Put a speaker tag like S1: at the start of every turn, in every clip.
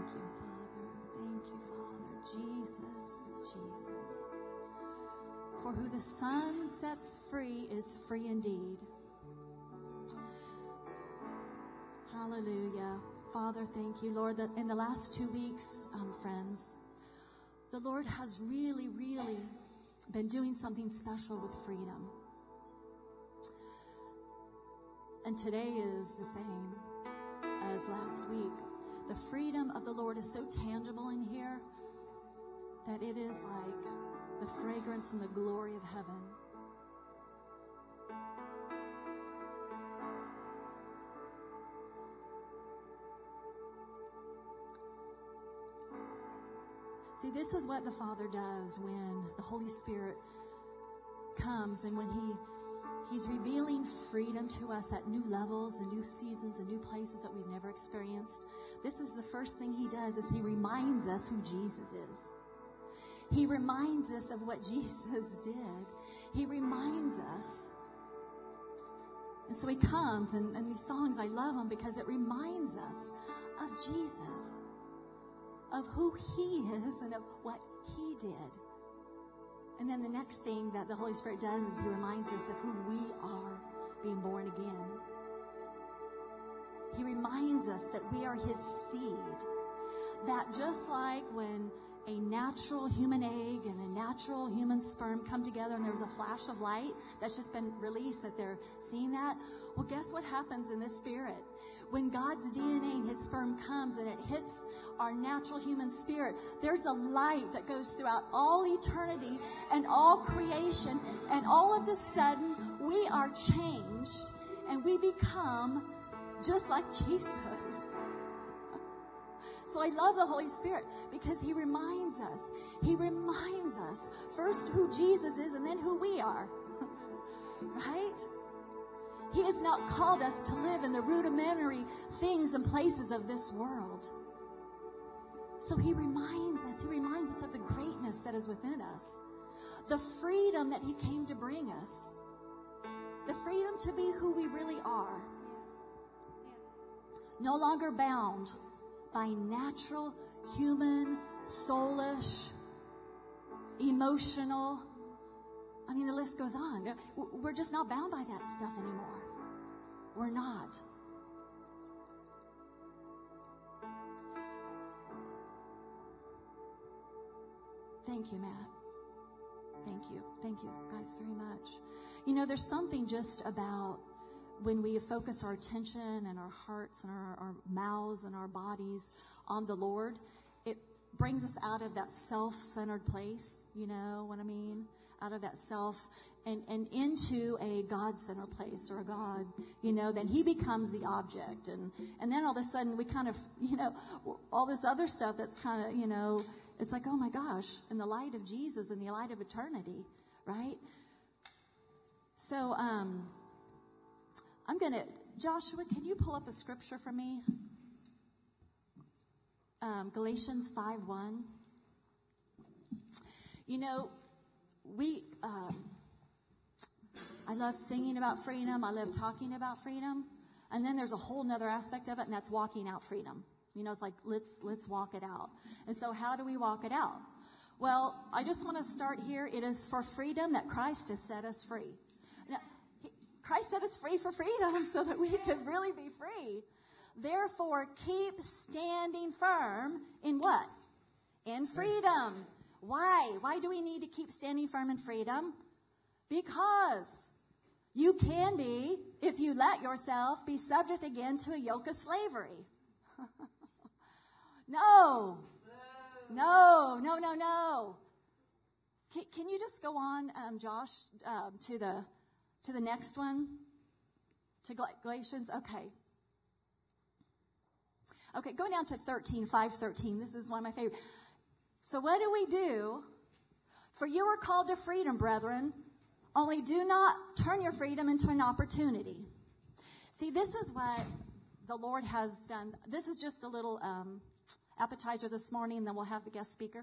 S1: you, Father. Thank you, Father. Jesus, Jesus. For who the Son sets free is free indeed. Hallelujah. Father, thank you, Lord, that in the last 2 weeks, friends, the Lord has really, really been doing something special with freedom. And today is the same as last week. The freedom of the Lord is so tangible in here that it is like the fragrance and the glory of heaven. See, this is what the Father does when the Holy Spirit comes and when He's revealing freedom to us at new levels and new seasons and new places that we've never experienced. This is the first thing He does, is He reminds us who Jesus is. He reminds us of what Jesus did. He reminds us. And so He comes, and these songs, I love them because it reminds us of Jesus, of who He is and of what He did. And then the next thing that the Holy Spirit does is He reminds us of who we are being born again. He reminds us that we are His seed. That just like when a natural human egg and a natural human sperm come together and there's a flash of light that's just been released, that they're seeing that. Well, guess what happens in the spirit? When God's DNA and His sperm comes and it hits our natural human spirit, there's a light that goes throughout all eternity and all creation, and all of a sudden we are changed and we become just like Jesus. So I love the Holy Spirit because He reminds us. He reminds us first who Jesus is and then who we are. Right? He has not called us to live in the rudimentary things and places of this world. So He reminds us of the greatness that is within us. The freedom that He came to bring us. The freedom to be who we really are. No longer bound by natural, human, soulish, emotional. I mean, the list goes on. We're just not bound by that stuff anymore. We're not. Thank you, Matt. Thank you. Thank you, guys, very much. You know, there's something just about when we focus our attention and our hearts and our mouths and our bodies on the Lord, it brings us out of that self-centered place, you know what I mean? Out of that self and into a God-centered place or a God, you know, then He becomes the object. And then all of a sudden we kind of, you know, all this other stuff that's kind of, you know, it's like, oh my gosh, in the light of Jesus, in the light of eternity, right? So, I'm going to, Joshua, can you pull up a scripture for me? Galatians 5:1. You know, I love singing about freedom. I love talking about freedom. And then there's a whole nother aspect of it, and that's walking out freedom. You know, it's like, let's walk it out. And so how do we walk it out? Well, I just want to start here. It is for freedom that Christ has set us free. Now, Christ set us free for freedom so that we could really be free. Therefore, keep standing firm in what? In freedom. Why? Why do we need to keep standing firm in freedom? Because you can be, if you let yourself be subject again to a yoke of slavery. No. Can you just go on, Josh, to the next one? To Galatians? Okay, go down to 5:13. This is one of my favorite. So what do we do? For you are called to freedom, brethren. Only do not turn your freedom into an opportunity. See, this is what the Lord has done. This is just a little appetizer this morning, and then we'll have the guest speaker.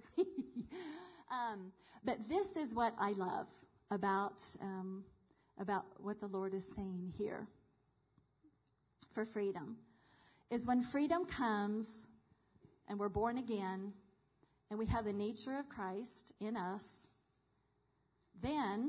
S1: But this is what I love about what the Lord is saying here for freedom. Is when freedom comes, and we're born again, and we have the nature of Christ in us, then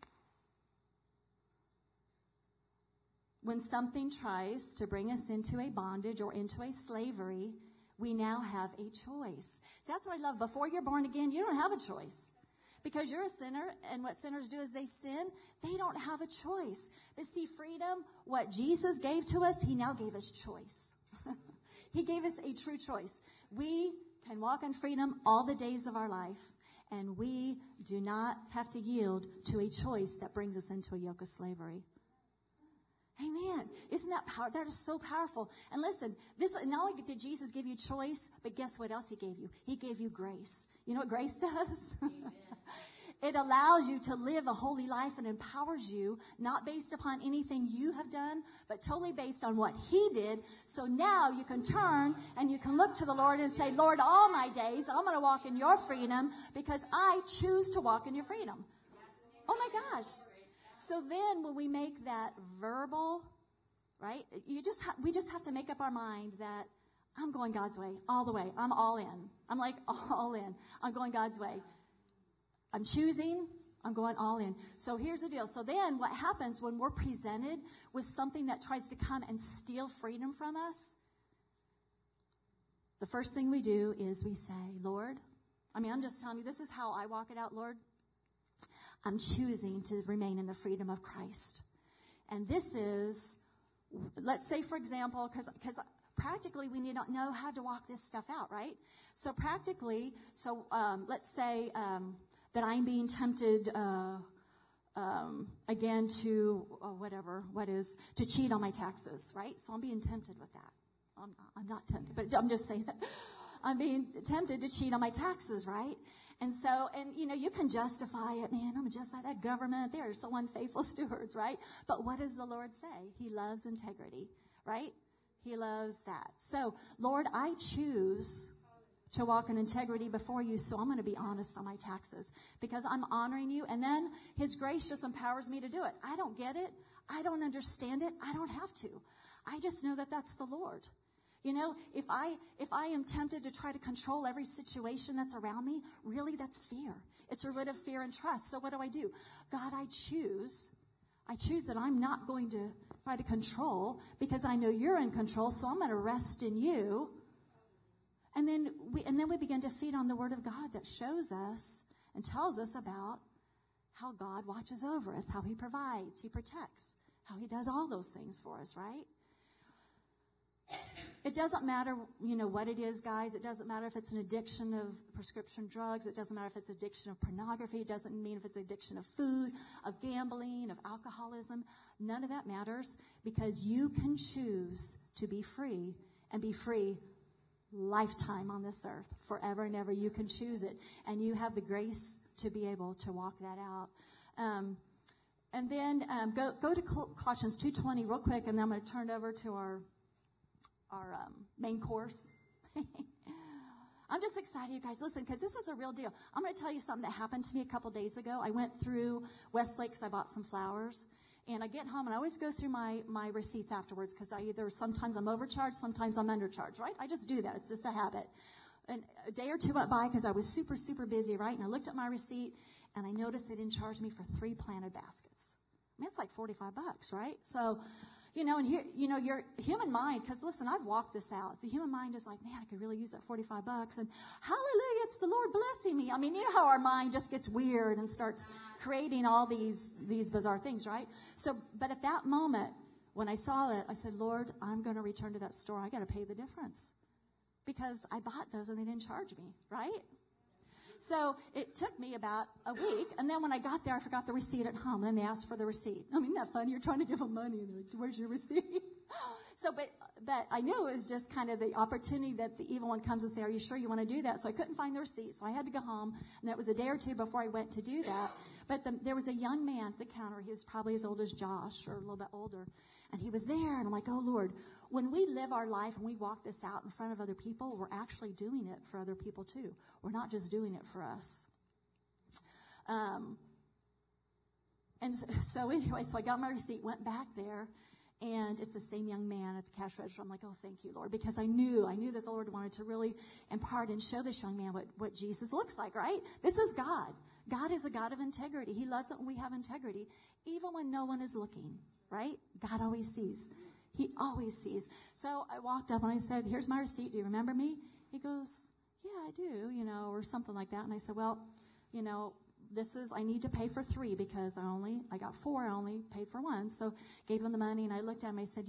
S1: when something tries to bring us into a bondage or into a slavery, we now have a choice. See, that's what I love. Before you're born again, you don't have a choice. Because you're a sinner, and what sinners do is they sin. They don't have a choice. But see, freedom, what Jesus gave to us, he now gave us choice. He gave us a true choice. We can walk in freedom all the days of our life, and we do not have to yield to a choice that brings us into a yoke of slavery. Amen. Isn't that powerful? That is so powerful. And listen, this not only did Jesus give you choice, but guess what else he gave you? He gave you grace. You know what grace does? It allows you to live a holy life and empowers you, not based upon anything you have done, but totally based on what he did. So now you can turn and you can look to the Lord and say, Lord, all my days, I'm going to walk in your freedom because I choose to walk in your freedom. Oh my gosh. So then when we make that verbal, right, we just have to make up our mind that I'm going God's way all the way. I'm all in. I'm like all in. I'm going God's way. I'm choosing. I'm going all in. So here's the deal. So then what happens when we're presented with something that tries to come and steal freedom from us? The first thing we do is we say, Lord, I'm just telling you, this is how I walk it out, Lord. I'm choosing to remain in the freedom of Christ. And this is, let's say, for example, because practically we need to know how to walk this stuff out, right? So practically, let's say that I'm being tempted again to to cheat on my taxes, right? So I'm being tempted with that. I'm not tempted, but I'm just saying that. I'm being tempted to cheat on my taxes, right? And so, you can justify it. Man, I'm going to justify that government. They are so unfaithful stewards, right? But what does the Lord say? He loves integrity, right? He loves that. So, Lord, I choose to walk in integrity before you, so I'm going to be honest on my taxes because I'm honoring you. And then his grace just empowers me to do it. I don't get it. I don't understand it. I don't have to. I just know that that's the Lord. If I am tempted to try to control every situation that's around me, really that's fear. It's a root of fear and trust. So what do? God, I choose that I'm not going to try to control because I know you're in control, so I'm going to rest in you. And then we begin to feed on the word of God that shows us and tells us about how God watches over us, how he provides, he protects, how he does all those things for us, right? It doesn't matter, what it is, guys. It doesn't matter if it's an addiction of prescription drugs. It doesn't matter if it's addiction of pornography. It doesn't mean if it's addiction of food, of gambling, of alcoholism. None of that matters because you can choose to be free and be free lifetime on this earth, forever and ever. You can choose it, and you have the grace to be able to walk that out. And then go to Colossians 2:20 real quick, and then I'm going to turn it over to our main course. I'm just excited, you guys. Listen, because this is a real deal. I'm going to tell you something that happened to me a couple days ago. I went through Westlake because I bought some flowers. And I get home, and I always go through my receipts afterwards because sometimes I'm overcharged, sometimes I'm undercharged, right? I just do that. It's just a habit. And a day or two went by because I was super, super busy, right? And I looked at my receipt, and I noticed they didn't charge me for 3 planted baskets. It's like $45, right? So, and here, your human mind, because listen, I've walked this out. The human mind is like, man, I could really use that $45. And hallelujah, it's the Lord blessing me. You know how our mind just gets weird and starts creating all these bizarre things, right? So, but at that moment, when I saw it, I said, Lord, I'm going to return to that store. I got to pay the difference because I bought those and they didn't charge me, right? So it took me about a week, and then when I got there, I forgot the receipt at home, and they asked for the receipt. Isn't that funny? You're trying to give them money, and they're like, where's your receipt? So, but I knew it was just kind of the opportunity that the evil one comes and say, are you sure you want to do that? So I couldn't find the receipt, so I had to go home, and that was a day or two before I went to do that. But there was a young man at the counter. He was probably as old as Josh or a little bit older, and he was there, and I'm like, oh, Lord, when we live our life and we walk this out in front of other people, we're actually doing it for other people too. We're not just doing it for us. And so anyway, so I got my receipt, went back there, And it's the same young man at the cash register. I'm like, oh, thank you, Lord, because I knew that the Lord wanted to really impart and show this young man what Jesus looks like, right? This is God. God is a God of integrity. He loves it when we have integrity, even when no one is looking, right? God always sees. He always sees. So I walked up and I said, here's my receipt. Do you remember me? He goes, yeah, I do, or something like that. And I said, well, I need to pay for 3 because I got 4. I only paid for 1. So gave him the money and I looked at him. I said,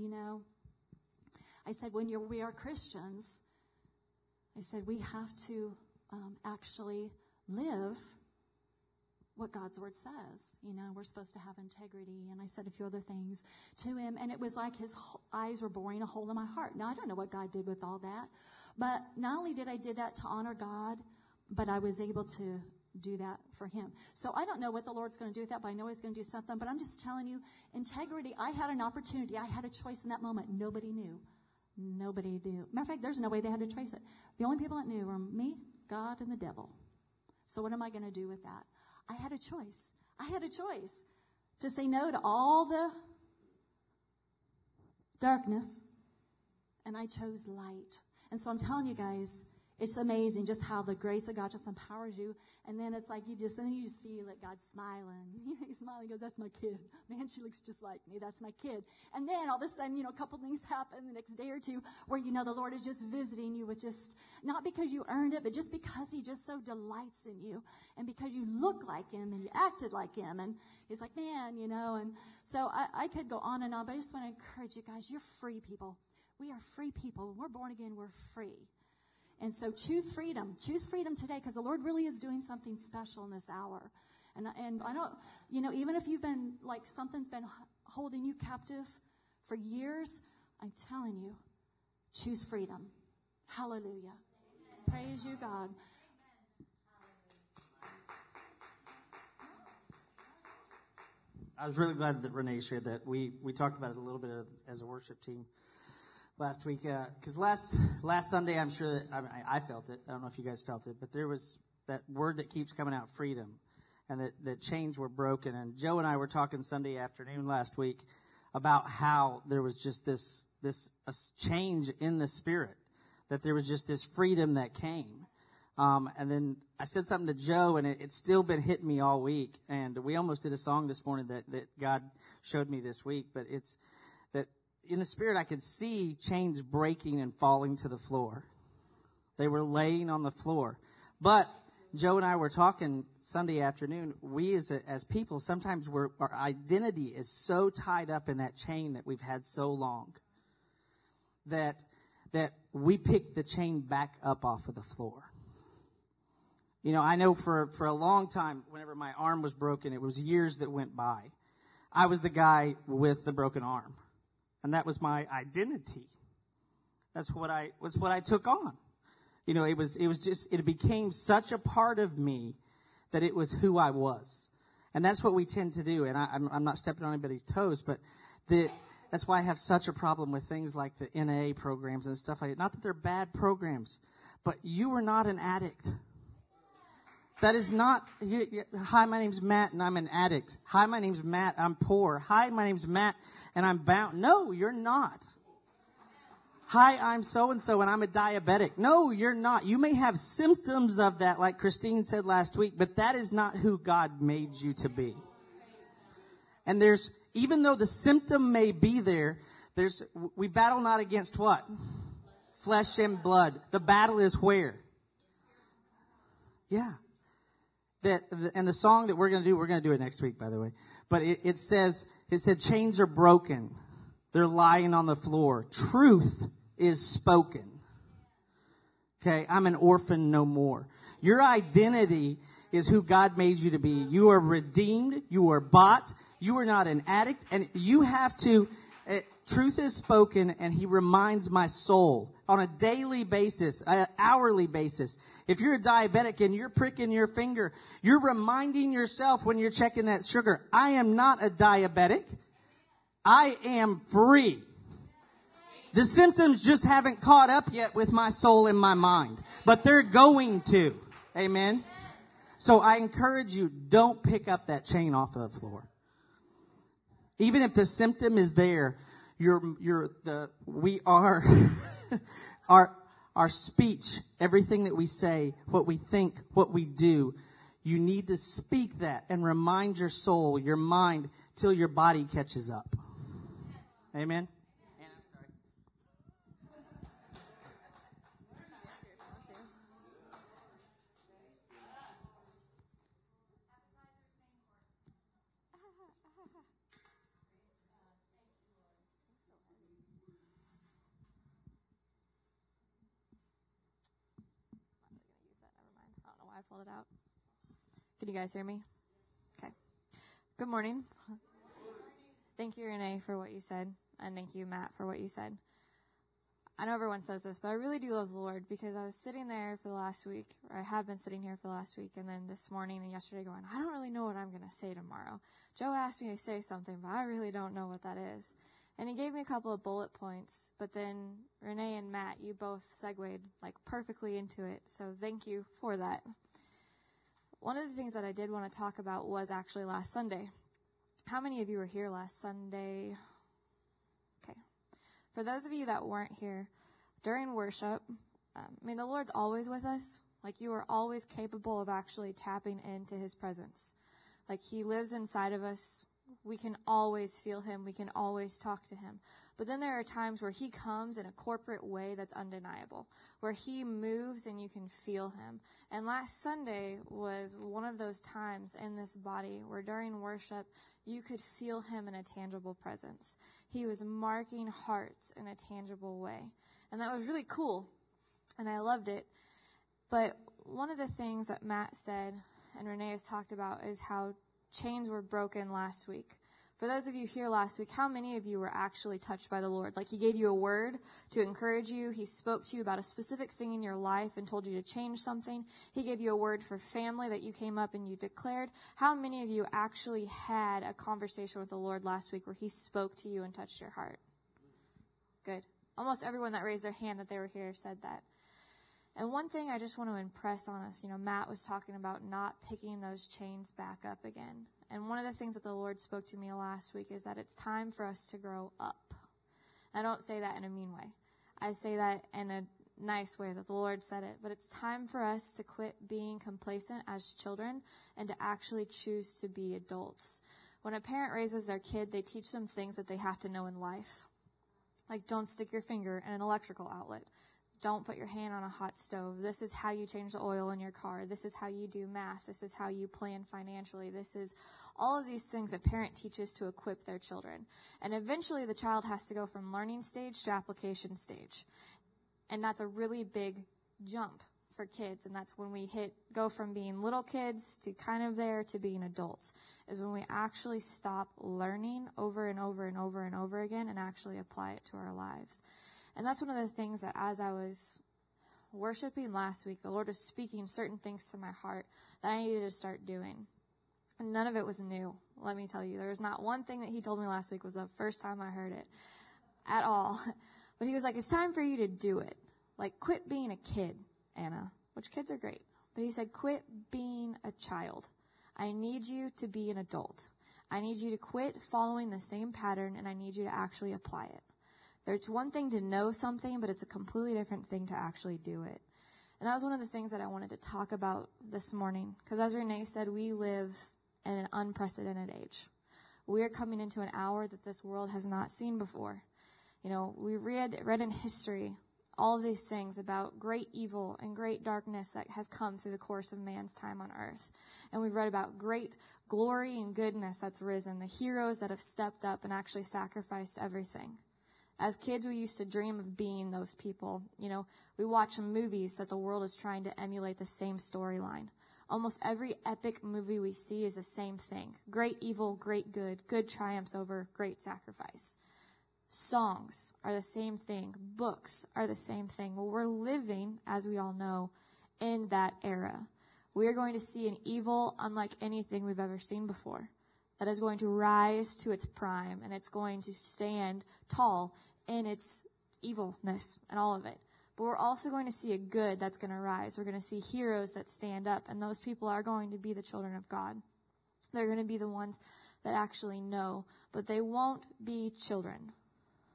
S1: when we are Christians, I said, we have to actually live what God's word says. We're supposed to have integrity. And I said a few other things to him. And it was like his eyes were boring a hole in my heart. Now, I don't know what God did with all that. But not only did I did that to honor God, but I was able to do that for him. So I don't know what the Lord's going to do with that, but I know he's going to do something. But I'm just telling you, integrity, I had an opportunity. I had a choice in that moment. Nobody knew. Nobody knew. Matter of fact, there's no way they had to trace it. The only people that knew were me, God, and the devil. So what am I going to do with that? I had a choice. I had a choice to say no to all the darkness, and I chose light. And so I'm telling you guys, it's amazing just how the grace of God just empowers you. And then it's like you just feel it, God smiling. He's smiling, goes, that's my kid. Man, she looks just like me. That's my kid. And then all of a sudden, a couple things happen the next day or two where, the Lord is just visiting you with just, not because you earned it, but just because he just so delights in you. And because you look like him and you acted like him. And he's like, man, and so I could go on, but I just want to encourage you guys, you're free people. We are free people. When we're born again, we're free. And so choose freedom. Choose freedom today because the Lord really is doing something special in this hour. And I don't, even if you've been, like something's been holding you captive for years, I'm telling you, choose freedom. Hallelujah. Amen. Praise you, God.
S2: I was really glad that Renee shared that. We talked about it a little bit as a worship team last week, because last Sunday, I'm sure that I felt it. I don't know if you guys felt it, but there was that word that keeps coming out, freedom, and that chains were broken. And Joe and I were talking Sunday afternoon last week about how there was just this change in the spirit, that there was just this freedom that came. And then I said something to Joe, and it's still been hitting me all week. And we almost did a song this morning that God showed me this week, but it's that in the spirit, I could see chains breaking and falling to the floor. They were laying on the floor. But Joe and I were talking Sunday afternoon. We as people, sometimes our identity is so tied up in that chain that we've had so long that we pick the chain back up off of the floor. I know for a long time, whenever my arm was broken, it was years that went by. I was the guy with the broken arm. And that was my identity. That's what I took on. It became such a part of me that it was who I was. And that's what we tend to do. And I'm not stepping on anybody's toes, but that's why I have such a problem with things like the NA programs and stuff like that. Not that they're bad programs, but you are not an addict. That is not, hi, my name's Matt and I'm an addict. Hi, my name's Matt, I'm poor. Hi, my name's Matt and I'm bound. No, you're not. Hi, I'm so-and-so and I'm a diabetic. No, you're not. You may have symptoms of that, like Christine said last week, but that is not who God made you to be. And even though the symptom may be there, we battle not against what? Flesh and blood. The battle is where? Yeah. And the song that we're going to do it next week, by the way. But it said chains are broken. They're lying on the floor. Truth is spoken. Okay, I'm an orphan no more. Your identity is who God made you to be. You are redeemed. You are bought. You are not an addict. And you have to, truth is spoken, and he reminds my soul on a daily basis, an hourly basis. If you're a diabetic and you're pricking your finger, you're reminding yourself when you're checking that sugar, I am not a diabetic. I am free. The symptoms just haven't caught up yet with my soul and my mind, but they're going to. Amen. So I encourage you, don't pick up that chain off of the floor. Even if the symptom is there, we are our speech, everything that we say, what we think, what we do. You need to speak that and remind your soul, your mind, till your body catches up. Amen.
S3: I pulled it out. Can you guys hear me? Okay. Good morning. Thank you, Renee, for what you said. And thank you, Matt, for what you said. I know everyone says this, but I really do love the Lord, because I was sitting there for the last week, or I have been sitting here for the last week, and then this morning and yesterday going, I don't really know what I'm going to say tomorrow. Joe asked me to say something, but I really don't know what that is. And he gave me a couple of bullet points, but then Renee and Matt, you both segued like perfectly into it. So thank you for that. One of the things that I did want to talk about was actually last Sunday. How many of you were here last Sunday? Okay. For those of you that weren't here, during worship, the Lord's always with us. Like, you are always capable of actually tapping into his presence. Like, he lives inside of us. We can always feel him. We can always talk to him. But then there are times where he comes in a corporate way that's undeniable, where he moves and you can feel him. And last Sunday was one of those times in this body where during worship, you could feel him in a tangible presence. He was marking hearts in a tangible way. And that was really cool. And I loved it. But one of the things that Matt said and Renee has talked about is how chains were broken last week. For those of you here last week, how many of you were actually touched by the Lord? Like, he gave you a word to encourage you. He spoke to you about a specific thing in your life and told you to change something. He gave you a word for family that you came up and you declared. How many of you actually had a conversation with the Lord last week where he spoke to you and touched your heart? Good. Almost everyone that raised their hand that they were here said that. And one thing I just want to impress on us, Matt was talking about not picking those chains back up again. And one of the things that the Lord spoke to me last week is that it's time for us to grow up. I don't say that in a mean way. I say that in a nice way that the Lord said it. But it's time for us to quit being complacent as children and to actually choose to be adults. When a parent raises their kid, they teach them things that they have to know in life. Like, don't stick your finger in an electrical outlet. Don't put your hand on a hot stove. This is how you change the oil in your car. This is how you do math. This is how you plan financially. This is all of these things a parent teaches to equip their children. And eventually the child has to go from learning stage to application stage. And that's a really big jump for kids. And that's when we go from being little kids to kind of there to being adults, is when we actually stop learning over and over and over and over again and actually apply it to our lives. And that's one of the things that as I was worshiping last week, the Lord was speaking certain things to my heart that I needed to start doing. And none of it was new, let me tell you. There was not one thing that he told me last week was the first time I heard it at all. But he was like, it's time for you to do it. Like, quit being a kid, Anna, which kids are great. But he said, quit being a child. I need you to be an adult. I need you to quit following the same pattern, and I need you to actually apply it. There's one thing to know something, but it's a completely different thing to actually do it. And that was one of the things that I wanted to talk about this morning. Because as Renee said, we live in an unprecedented age. We are coming into an hour that this world has not seen before. We read in history all of these things about great evil and great darkness that has come through the course of man's time on earth. And we've read about great glory and goodness that's risen, the heroes that have stepped up and actually sacrificed everything. As kids, we used to dream of being those people. We watch movies that the world is trying to emulate the same storyline. Almost every epic movie we see is the same thing. Great evil, great good. Good triumphs over great sacrifice. Songs are the same thing. Books are the same thing. Well, we're living, as we all know, in that era. We are going to see an evil unlike anything we've ever seen before. That is going to rise to its prime, and it's going to stand tall in its evilness and all of it. But we're also going to see a good that's going to rise. We're going to see heroes that stand up, and those people are going to be the children of God. They're going to be the ones that actually know, but they won't be children.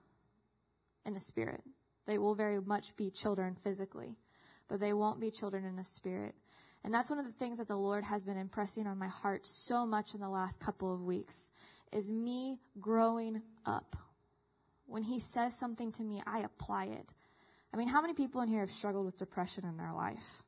S3: in the spirit. They will very much be children physically, but they won't be children in the spirit. And that's one of the things that the Lord has been impressing on my heart so much in the last couple of weeks, is me growing up. When he says something to me, I apply it. I mean, how many people in here have struggled with depression in their life?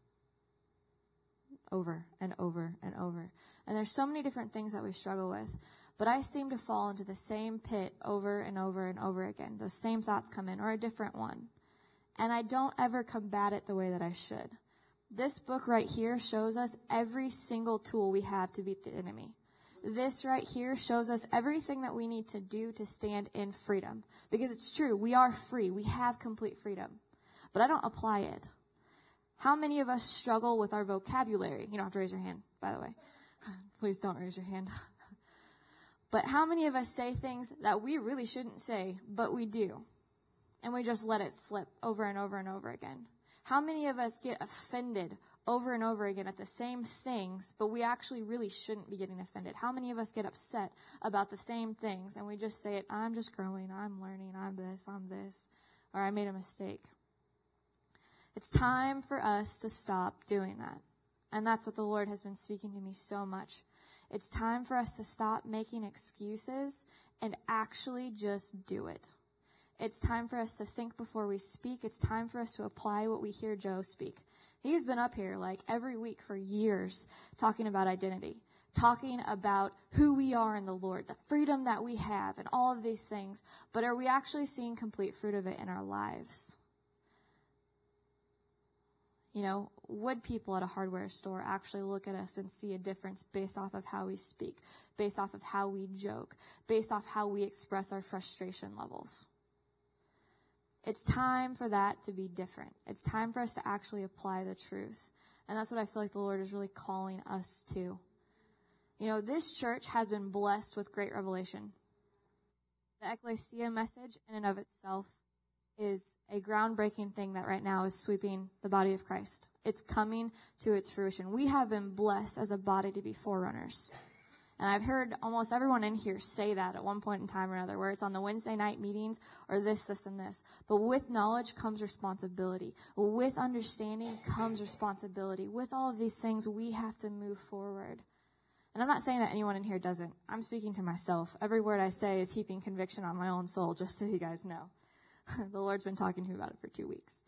S3: Over and over and over. And there's so many different things that we struggle with. But I seem to fall into the same pit over and over and over again. Those same thoughts come in, or a different one. And I don't ever combat it the way that I should. This book right here shows us every single tool we have to beat the enemy. This right here shows us everything that we need to do to stand in freedom. Because it's true, we are free. We have complete freedom. But I don't apply it. How many of us struggle with our vocabulary? You don't have to raise your hand, by the way. Please don't raise your hand. But how many of us say things that we really shouldn't say, but we do? And we just let it slip over and over and over again. How many of us get offended over and over again at the same things, but we actually really shouldn't be getting offended? How many of us get upset about the same things, and we just say it, I'm just growing, I'm learning, I'm this, or I made a mistake? It's time for us to stop doing that. And that's what the Lord has been speaking to me so much. It's time for us to stop making excuses and actually just do it. It's time for us to think before we speak. It's time for us to apply what we hear Joe speak. He's been up here like every week for years talking about identity, talking about who we are in the Lord, the freedom that we have, and all of these things. But are we actually seeing complete fruit of it in our lives? You know, would people at a hardware store actually look at us and see a difference based off of how we speak, based off of how we joke, based off how we express our frustration levels? It's time for that to be different. It's time for us to actually apply the truth. And that's what I feel like the Lord is really calling us to. You know, this church has been blessed with great revelation. The Ecclesia message in and of itself is a groundbreaking thing that right now is sweeping the body of Christ. It's coming to its fruition. We have been blessed as a body to be forerunners. And I've heard almost everyone in here say that at one point in time or another, where it's on the Wednesday night meetings or this, and this. But with knowledge comes responsibility. With understanding comes responsibility. With all of these things, we have to move forward. And I'm not saying that anyone in here doesn't. I'm speaking to myself. Every word I say is heaping conviction on my own soul, just so you guys know. The Lord's been talking to me about it for 2 weeks.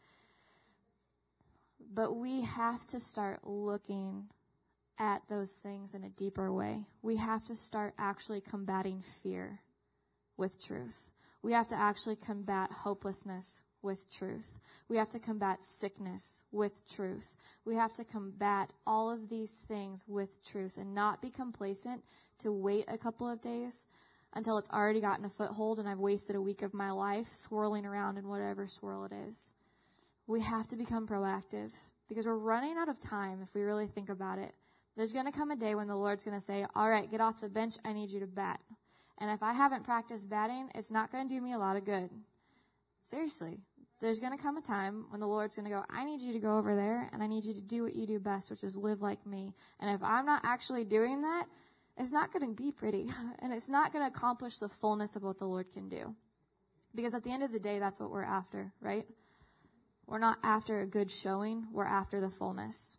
S3: But we have to start looking at those things in a deeper way. We have to start actually combating fear with truth. We have to actually combat hopelessness with truth. We have to combat sickness with truth. We have to combat all of these things with truth and not be complacent to wait a couple of days until it's already gotten a foothold and I've wasted a week of my life swirling around in whatever swirl it is. We have to become proactive because we're running out of time if we really think about it. There's going to come a day when the Lord's going to say, all right, get off the bench. I need you to bat. And if I haven't practiced batting, it's not going to do me a lot of good. Seriously. There's going to come a time when the Lord's going to go, I need you to go over there and I need you to do what you do best, which is live like me. And if I'm not actually doing that, it's not going to be pretty. And it's not going to accomplish the fullness of what the Lord can do. Because at the end of the day, that's what we're after, right? We're not after a good showing. We're after the fullness.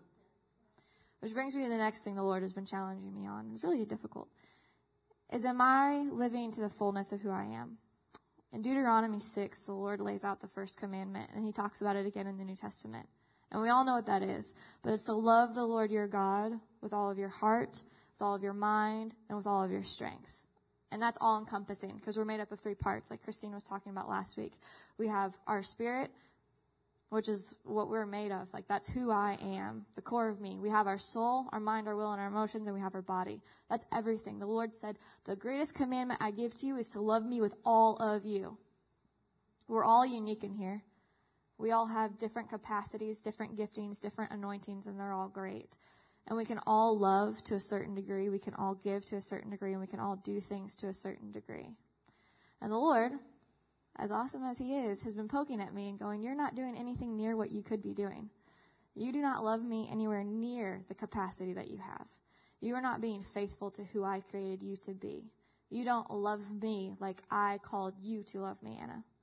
S3: Which brings me to the next thing the Lord has been challenging me on. It's really difficult. Am I living to the fullness of who I am? In Deuteronomy 6, the Lord lays out the first commandment, and he talks about it again in the New Testament. And we all know what that is. But it's to love the Lord your God with all of your heart, with all of your mind, and with all of your strength. And that's all encompassing because we're made up of 3 parts, like Christine was talking about last week. We have our spirit, which is what we're made of. Like, that's who I am, the core of me. We have our soul, our mind, our will, and our emotions, and we have our body. That's everything. The Lord said, the greatest commandment I give to you is to love me with all of you. We're all unique in here. We all have different capacities, different giftings, different anointings, and they're all great. And we can all love to a certain degree. We can all give to a certain degree, and we can all do things to a certain degree. And the Lord, as awesome as he is, has been poking at me and going, you're not doing anything near what you could be doing. You do not love me anywhere near the capacity that you have. You are not being faithful to who I created you to be. You don't love me like I called you to love me, Anna.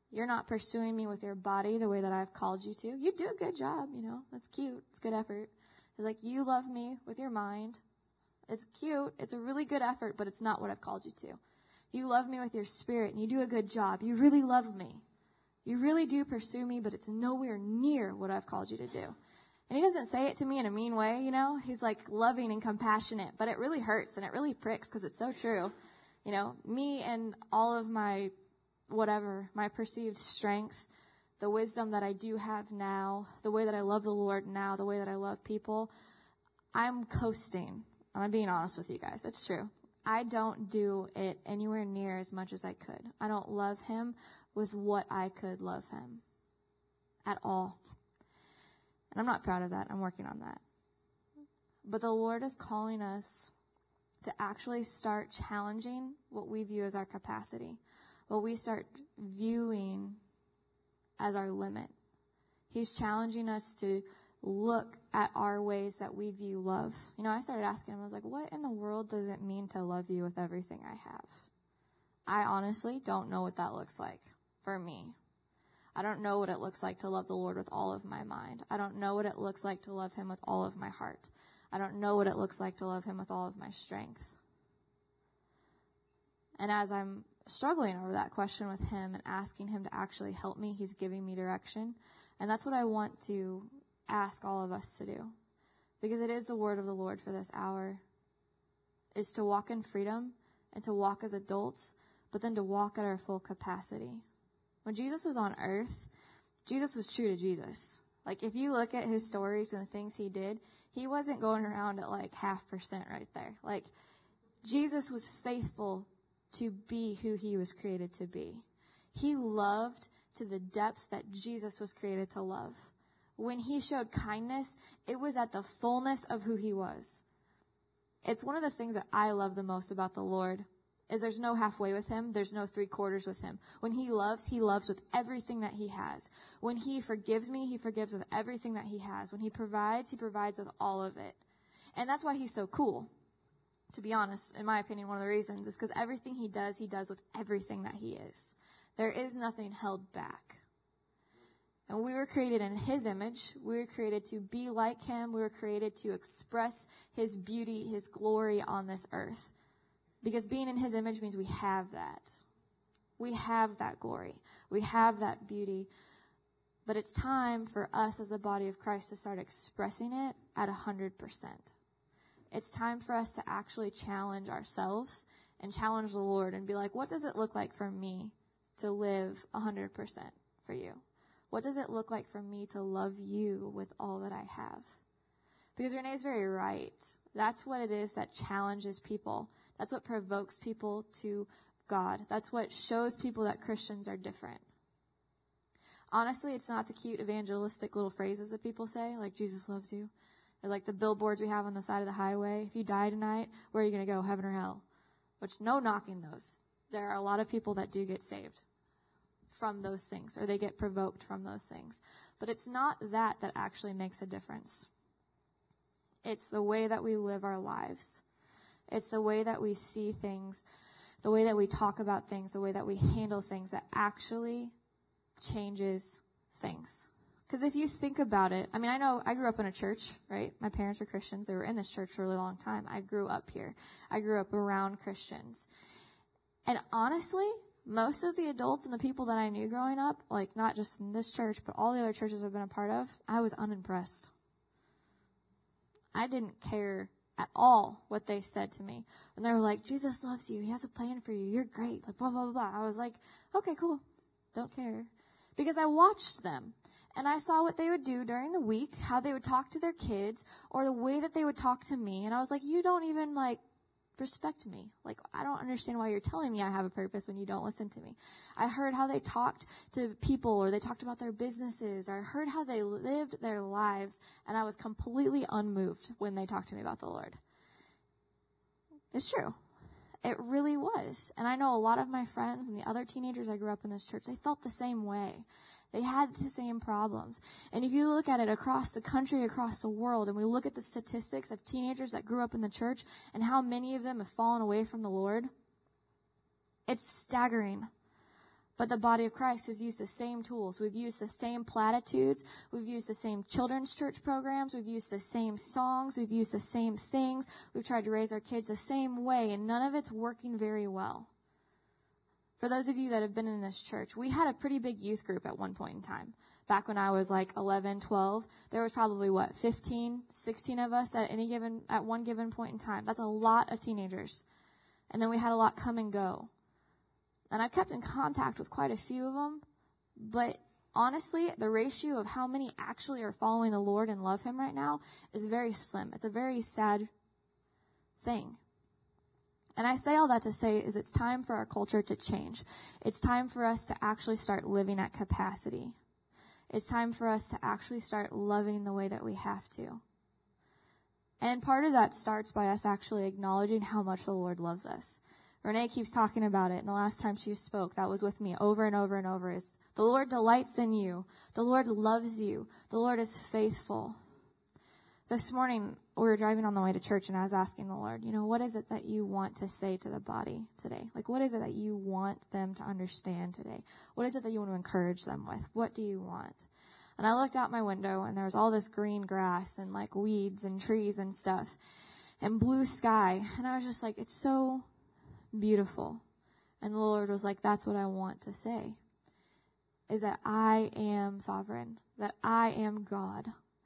S3: You're not pursuing me with your body the way that I've called you to. You do a good job, That's cute. It's good effort. He's like, you love me with your mind. It's cute. It's a really good effort, but it's not what I've called you to. You love me with your spirit, and you do a good job. You really love me. You really do pursue me, but it's nowhere near what I've called you to do. And he doesn't say it to me in a mean way, He's like loving and compassionate, but it really hurts and it really pricks because it's so true. Me and all of my my perceived strength, the wisdom that I do have now, the way that I love the Lord now, the way that I love people, I'm coasting. I'm being honest with you guys. It's true. I don't do it anywhere near as much as I could. I don't love him with what I could love him at all. And I'm not proud of that. I'm working on that. But the Lord is calling us to actually start challenging what we view as our capacity, what we start viewing as our limit. He's challenging us to look at our ways that we view love. I started asking him, I was like, what in the world does it mean to love you with everything I have? I honestly don't know what that looks like for me. I don't know what it looks like to love the Lord with all of my mind. I don't know what it looks like to love him with all of my heart. I don't know what it looks like to love him with all of my strength. And as I'm struggling over that question with him and asking him to actually help me, he's giving me direction. And that's what I want to ask all of us to do. Because it is the word of the Lord for this hour, is to walk in freedom and to walk as adults, but then to walk at our full capacity. When Jesus was on earth, Jesus was true to Jesus. Like, if you look at his stories and the things he did, he wasn't going around at like 0.5% right there. Like, Jesus was faithful to be who he was created to be. He loved to the depth that Jesus was created to love. When he showed kindness, it was at the fullness of who he was. It's one of the things that I love the most about the Lord, is there's no halfway with him. There's no 3/4 with him. When he loves with everything that he has. When he forgives me, he forgives with everything that he has. When he provides with all of it. And that's why he's so cool. To be honest, in my opinion, one of the reasons is because everything he does with everything that he is. There is nothing held back. And we were created in his image. We were created to be like him. We were created to express his beauty, his glory on this earth. Because being in his image means we have that. We have that glory. We have that beauty. But it's time for us as the body of Christ to start expressing it at 100%. It's time for us to actually challenge ourselves and challenge the Lord and be like, what does it look like for me to live 100% for you? What does it look like for me to love you with all that I have? Because Renee's very right. That's what it is that challenges people. That's what provokes people to God. That's what shows people that Christians are different. Honestly, it's not the cute evangelistic little phrases that people say, like Jesus loves you. Or like the billboards we have on the side of the highway. If you die tonight, where are you going to go, heaven or hell? Which, no knocking those. There are a lot of people that do get saved from those things, or they get provoked from those things. But it's not that actually makes a difference. It's the way that we live our lives. It's the way that we see things, the way that we talk about things, the way that we handle things that actually changes things. Because if you think about it, I mean, I know I grew up in a church, right? My parents were Christians. They were in this church for a really long time. I grew up here. I grew up around Christians. And honestly, most of the adults and the people that I knew growing up, like not just in this church, but all the other churches I've been a part of, I was unimpressed. I didn't care at all what they said to me. When they were like, Jesus loves you. He has a plan for you. You're great. Like, blah, blah, blah, blah. I was like, okay, cool. Don't care. Because I watched them. And I saw what they would do during the week, how they would talk to their kids, or the way that they would talk to me. And I was like, you don't even, like, respect me. Like, I don't understand why you're telling me I have a purpose when you don't listen to me. I heard how they talked to people, or they talked about their businesses, or I heard how they lived their lives, and I was completely unmoved when they talked to me about the Lord. It's true. It really was. And I know a lot of my friends and the other teenagers I grew up in this church, they felt the same way. They had the same problems. And if you look at it across the country, across the world, and we look at the statistics of teenagers that grew up in the church and how many of them have fallen away from the Lord, it's staggering. But the body of Christ has used the same tools. We've used the same platitudes. We've used the same children's church programs. We've used the same songs. We've used the same things. We've tried to raise our kids the same way, and none of it's working very well. For those of you that have been in this church, we had a pretty big youth group at one point in time. Back when I was like 11, 12, there was probably, 15, 16 of us at one given point in time. That's a lot of teenagers. And then we had a lot come and go. And I've kept in contact with quite a few of them, but honestly, the ratio of how many actually are following the Lord and love him right now is very slim. It's a very sad thing. And I say all that to say is it's time for our culture to change. It's time for us to actually start living at capacity. It's time for us to actually start loving the way that we have to. And part of that starts by us actually acknowledging how much the Lord loves us. Renee keeps talking about it, and the last time she spoke, that was with me over and over and over, is the Lord delights in you. The Lord loves you. The Lord is faithful. This morning, we were driving on the way to church, and I was asking the Lord, what is it that you want to say to the body today? Like, what is it that you want them to understand today? What is it that you want to encourage them with? What do you want? And I looked out my window, and there was all this green grass and, weeds and trees and stuff and blue sky. And I was just like, it's so beautiful. And the Lord was like, that's what I want to say, is that I am sovereign, that I am God,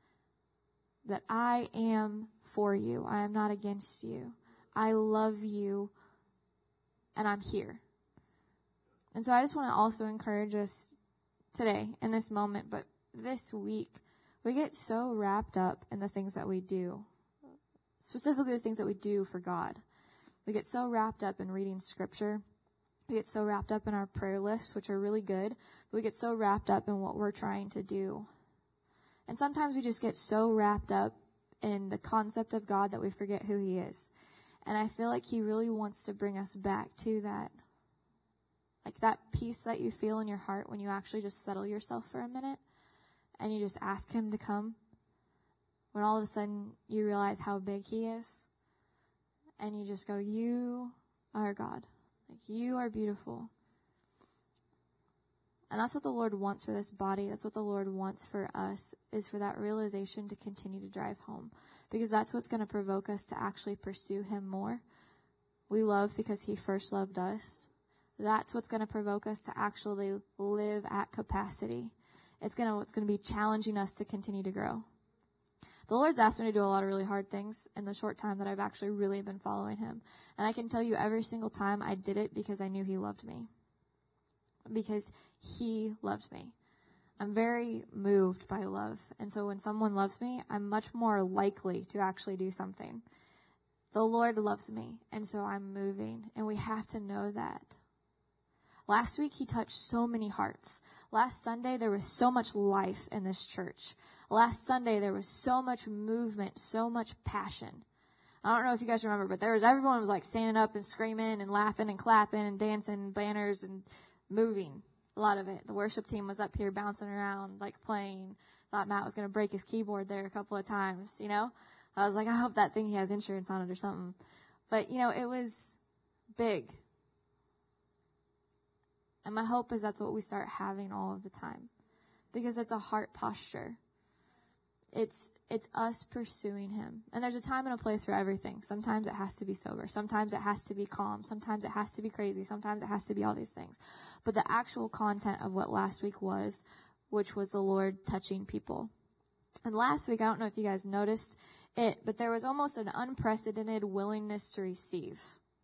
S3: that I am for you. I am not against you. I love you, and I'm here. And so I just want to also encourage us today in this moment, but this week, we get so wrapped up in the things that we do, specifically the things that we do for God. We get so wrapped up in reading scripture. We get so wrapped up in our prayer lists, which are really good. But we get so wrapped up in what we're trying to do. And sometimes we just get so wrapped up in the concept of God that we forget who he is. And I feel like he really wants to bring us back to that. Like that peace that you feel in your heart when you actually just settle yourself for a minute and you just ask him to come. When all of a sudden you realize how big he is. And you just go, you are God. Like, you are beautiful. And that's what the Lord wants for this body. That's what the Lord wants for us, is for that realization to continue to drive home. Because that's what's going to provoke us to actually pursue him more. We love because he first loved us. That's what's going to provoke us to actually live at capacity. It's going to be challenging us to continue to grow. The Lord's asked me to do a lot of really hard things in the short time that I've actually really been following him. And I can tell you every single time I did it because I knew he loved me. Because he loved me. I'm very moved by love. And so when someone loves me, I'm much more likely to actually do something. The Lord loves me, and so I'm moving. And we have to know that. Last week, he touched so many hearts. Last Sunday, there was so much life in this church. Last Sunday, there was so much movement, so much passion. I don't know if you guys remember, but everyone was like standing up and screaming and laughing and clapping and dancing, banners and moving. A lot of it. The worship team was up here bouncing around, like playing. Thought Matt was going to break his keyboard there a couple of times, I was like, I hope that thing he has insurance on it or something. But, it was big. And my hope is that's what we start having all of the time. Because it's a heart posture. It's us pursuing him. And there's a time and a place for everything. Sometimes it has to be sober. Sometimes it has to be calm. Sometimes it has to be crazy. Sometimes it has to be all these things. But the actual content of what last week was, which was the Lord touching people. And last week, I don't know if you guys noticed it, but there was almost an unprecedented willingness to receive.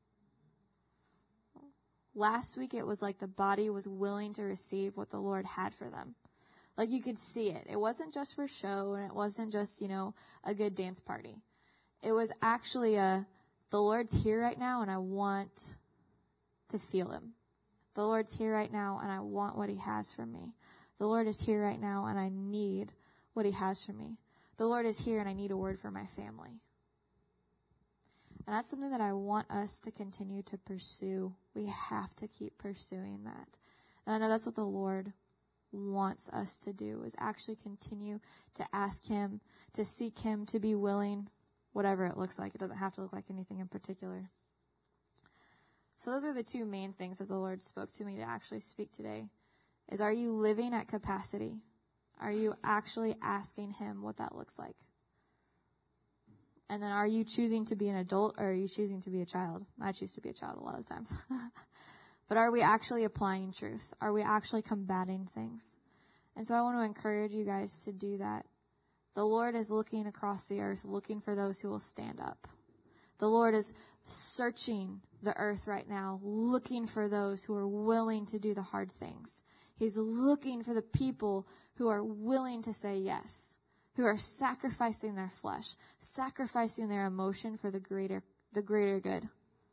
S3: Last week, it was like the body was willing to receive what the Lord had for them. Like you could see it. It wasn't just for show, and it wasn't just, a good dance party. It was actually the Lord's here right now, and I want to feel him. The Lord's here right now, and I want what he has for me. The Lord is here right now, and I need what he has for me. The Lord is here, and I need a word for my family. And that's something that I want us to continue to pursue. We have to keep pursuing that. And I know that's what the Lord wants us to do, is actually continue to ask him, to seek him, to be willing, whatever it looks like. It doesn't have to look like anything in particular. So those are the two main things that the Lord spoke to me to actually speak today. Is, are you living at capacity? Are you actually asking him what that looks like? And then are you choosing to be an adult, or are you choosing to be a child? I choose to be a child a lot of times. But are we actually applying truth? Are we actually combating things? And so I want to encourage you guys to do that. The Lord is looking across the earth, looking for those who will stand up. The Lord is searching the earth right now, looking for those who are willing to do the hard things. He's looking for the people who are willing to say yes, who are sacrificing their flesh, sacrificing their emotion for the greater good.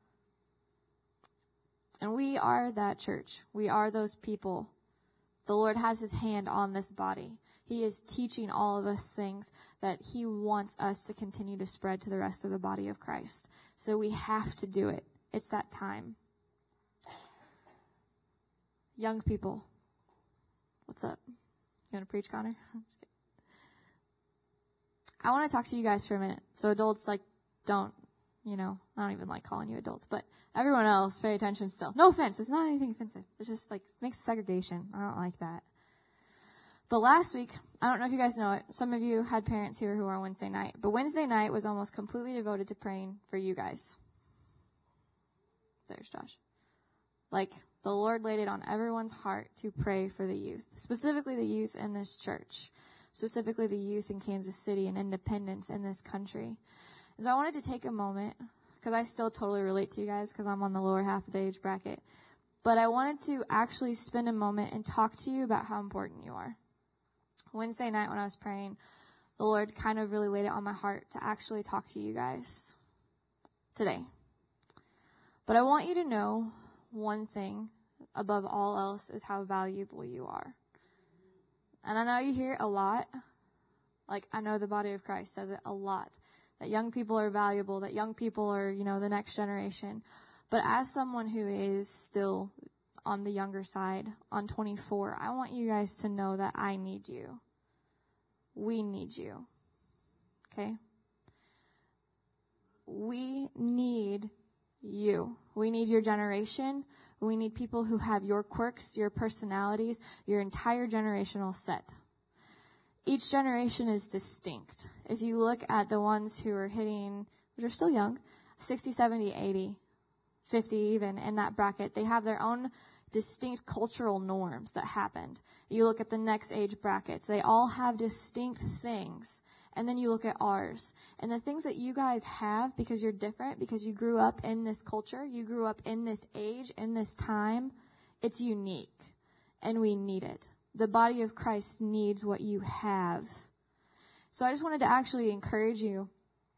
S3: And we are that church. We are those people. The Lord has his hand on this body. He is teaching all of us things that he wants us to continue to spread to the rest of the body of Christ. So we have to do it. It's that time. Young people. What's up? You want to preach, Connor? Just kidding. I want to talk to you guys for a minute. So adults, don't, I don't even like calling you adults, but everyone else, pay attention still. No offense. It's not anything offensive. It's just it makes segregation. I don't like that. But last week, I don't know if you guys know it. Some of you had parents here who are on Wednesday night, but Wednesday night was almost completely devoted to praying for you guys. There's Josh. The Lord laid it on everyone's heart to pray for the youth, specifically the youth in this church, specifically the youth in Kansas City and Independence in this country. And so I wanted to take a moment, because I still totally relate to you guys because I'm on the lower half of the age bracket. But I wanted to actually spend a moment and talk to you about how important you are. Wednesday night when I was praying, the Lord kind of really laid it on my heart to actually talk to you guys today. But I want you to know one thing above all else is how valuable you are. And I know you hear it a lot. I know the body of Christ says it a lot. That young people are valuable, that young people are, the next generation. But as someone who is still on the younger side, on 24, I want you guys to know that I need you. We need you. Okay? We need you. We need your generation. We need people who have your quirks, your personalities, your entire generational set. Each generation is distinct. If you look at the ones who are hitting, which are still young, 60, 70, 80, 50 even, in that bracket, they have their own distinct cultural norms that happened. You look at the next age brackets, they all have distinct things. And then you look at ours. And the things that you guys have, because you're different, because you grew up in this culture, you grew up in this age, in this time, it's unique. And we need it. The body of Christ needs what you have. So I just wanted to actually encourage you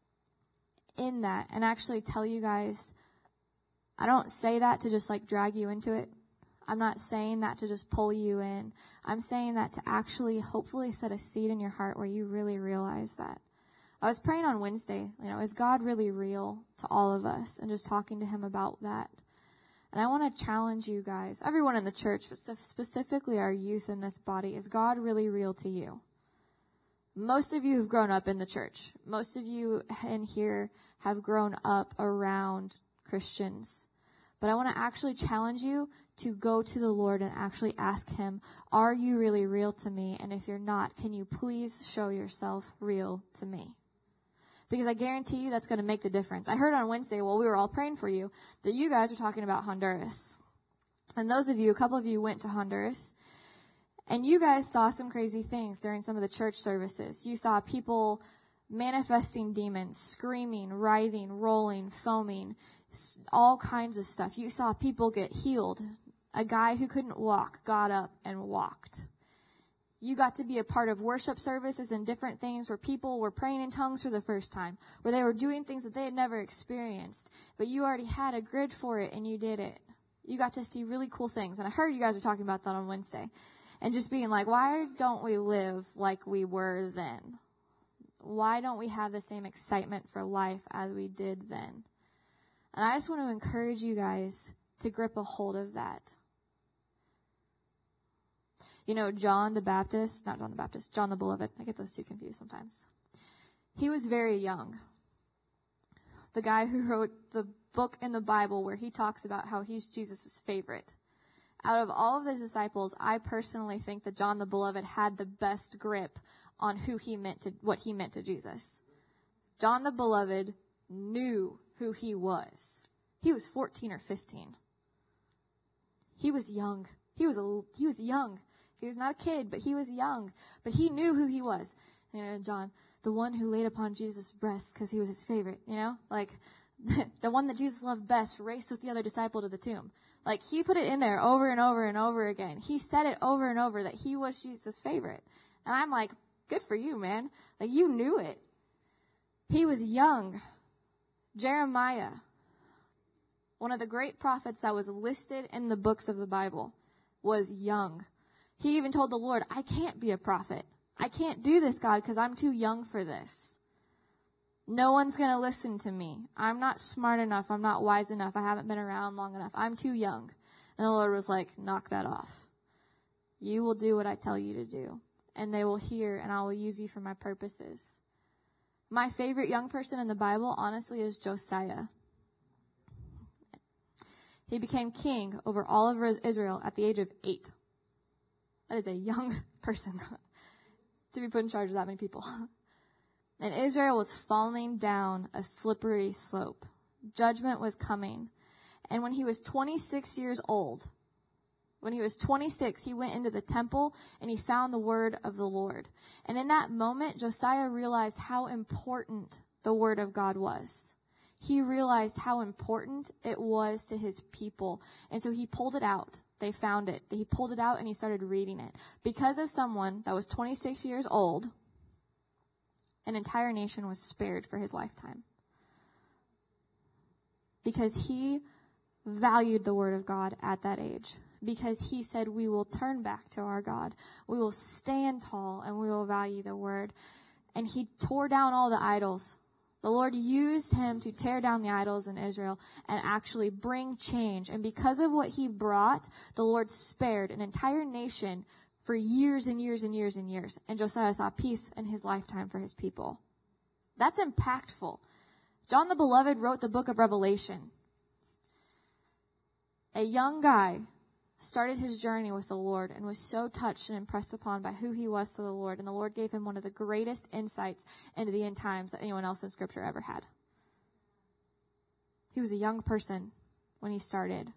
S3: in that and actually tell you guys, I don't say that to just drag you into it. I'm not saying that to just pull you in. I'm saying that to actually hopefully set a seed in your heart where you really realize that. I was praying on Wednesday, is God really real to all of us? And just talking to him about that. And I want to challenge you guys, everyone in the church, but specifically our youth in this body, is God really real to you? Most of you have grown up in the church. Most of you in here have grown up around Christians. But I want to actually challenge you to go to the Lord and actually ask him, are you really real to me? And if you're not, can you please show yourself real to me? Because I guarantee you that's going to make the difference. I heard on Wednesday while we were all praying for you that you guys were talking about Honduras. And those of you, a couple of you went to Honduras. And you guys saw some crazy things during some of the church services. You saw people manifesting demons, screaming, writhing, rolling, foaming, all kinds of stuff. You saw people get healed. A guy who couldn't walk got up and walked. You got to be a part of worship services and different things where people were praying in tongues for the first time, where they were doing things that they had never experienced, but you already had a grid for it and you did it. You got to see really cool things. And I heard you guys were talking about that on Wednesday and just being why don't we live like we were then? Why don't we have the same excitement for life as we did then? And I just want to encourage you guys to grip a hold of that. John the Beloved. I get those two confused sometimes. He was very young. the guy who wrote the book in the Bible where he talks about how he's Jesus' favorite. Out of all of the disciples, I personally think that John the Beloved had the best grip on what he meant to Jesus. John the Beloved knew who he was. He was 14 or 15. He was young. He was young. He was not a kid, but he was young. But he knew who he was. John, the one who laid upon Jesus' breast because he was his favorite, like the one that Jesus loved best raced with the other disciple to the tomb. Like, he put it in there over and over and over again. He said it over and over that he was Jesus' favorite. And I'm like, good for you, man. Like, you knew it. He was young. Jeremiah, one of the great prophets that was listed in the books of the Bible, was young. He even told the Lord, I can't be a prophet. I can't do this, God, because I'm too young for this. No one's going to listen to me. I'm not smart enough. I'm not wise enough. I haven't been around long enough. I'm too young. And the Lord was like, knock that off. You will do what I tell you to do. And they will hear, and I will use you for my purposes. My favorite young person in the Bible, honestly, is Josiah. He became king over all of Israel at the age of 8. That is a young person to be put in charge of that many people. And Israel was falling down a slippery slope. Judgment was coming. And when he was 26 years old, he went into the temple and he found the word of the Lord. And in that moment, Josiah realized how important the word of God was. He realized how important it was to his people. And so he pulled it out. They found it. He pulled it out and he started reading it. Because of someone that was 26 years old, an entire nation was spared for his lifetime. Because he valued the word of God at that age. Because he said, we will turn back to our God. We will stand tall and we will value the word. And he tore down all the idols. The Lord used him to tear down the idols in Israel and actually bring change. And because of what he brought, the Lord spared an entire nation for years and years and years and years. And Josiah saw peace in his lifetime for his people. That's impactful. John the Beloved wrote the book of Revelation. A young guy started his journey with the Lord and was so touched and impressed upon by who he was to the Lord. And the Lord gave him one of the greatest insights into the end times that anyone else in Scripture ever had. He was a young person when he started.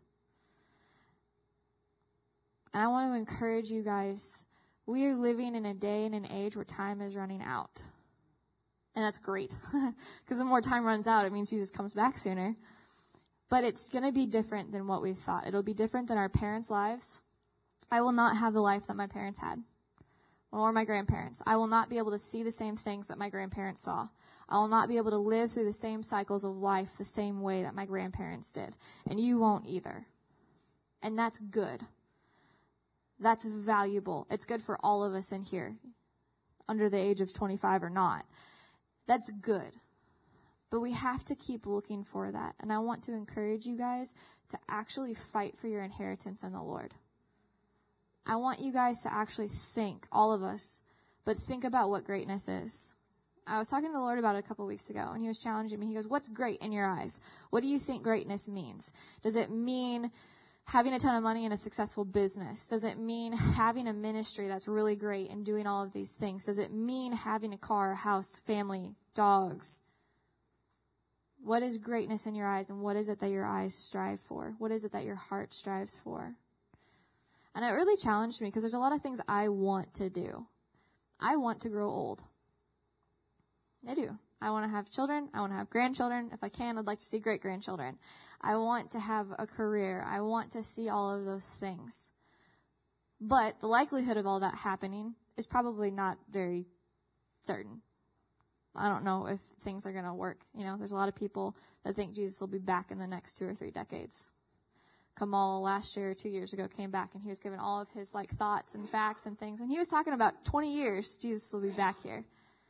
S3: And I want to encourage you guys, we are living in a day and an age where time is running out. And that's great. Because the more time runs out, it means Jesus comes back sooner. But it's going to be different than what we've thought. It'll be different than our parents' lives. I will not have the life that my parents had, or my grandparents. I will not be able to see the same things that my grandparents saw. I will not be able to live through the same cycles of life the same way that my grandparents did. And you won't either. And that's good. That's valuable. It's good for all of us in here, under the age of 25 or not. That's good. But we have to keep looking for that. And I want to encourage you guys to actually fight for your inheritance in the Lord. I want you guys to actually think, all of us, but think about what greatness is. I was talking to the Lord about it a couple weeks ago, and he was challenging me. He goes, what's great in your eyes? What do you think greatness means? Does it mean having a ton of money and a successful business? Does it mean having a ministry that's really great and doing all of these things? Does it mean having a car, a house, family, dogs? What is greatness in your eyes, and what is it that your eyes strive for? What is it that your heart strives for? And it really challenged me because there's a lot of things I want to do. I want to grow old. I do. I want to have children. I want to have grandchildren. If I can, I'd like to see great-grandchildren. I want to have a career. I want to see all of those things. But the likelihood of all that happening is probably not very certain. I don't know if things are going to work. There's a lot of people that think Jesus will be back in the next 2 or 3 decades. Kamal last year or 2 years ago came back, and he was giving all of his thoughts and facts and things. And he was talking about 20 years, Jesus will be back here.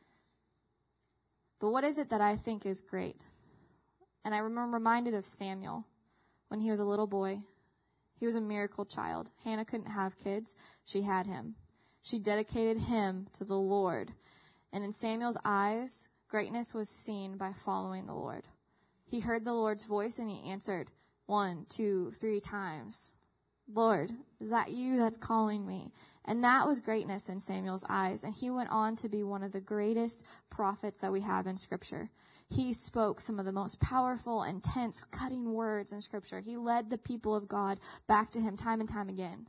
S3: But what is it that I think is great? And I'm reminded of Samuel when he was a little boy. He was a miracle child. Hannah couldn't have kids. She had him. She dedicated him to the Lord. And in Samuel's eyes, greatness was seen by following the Lord. He heard the Lord's voice and he answered 1, 2, 3 times. Lord, is that you that's calling me? And that was greatness in Samuel's eyes. And he went on to be one of the greatest prophets that we have in Scripture. He spoke some of the most powerful, intense, cutting words in Scripture. He led the people of God back to him time and time again.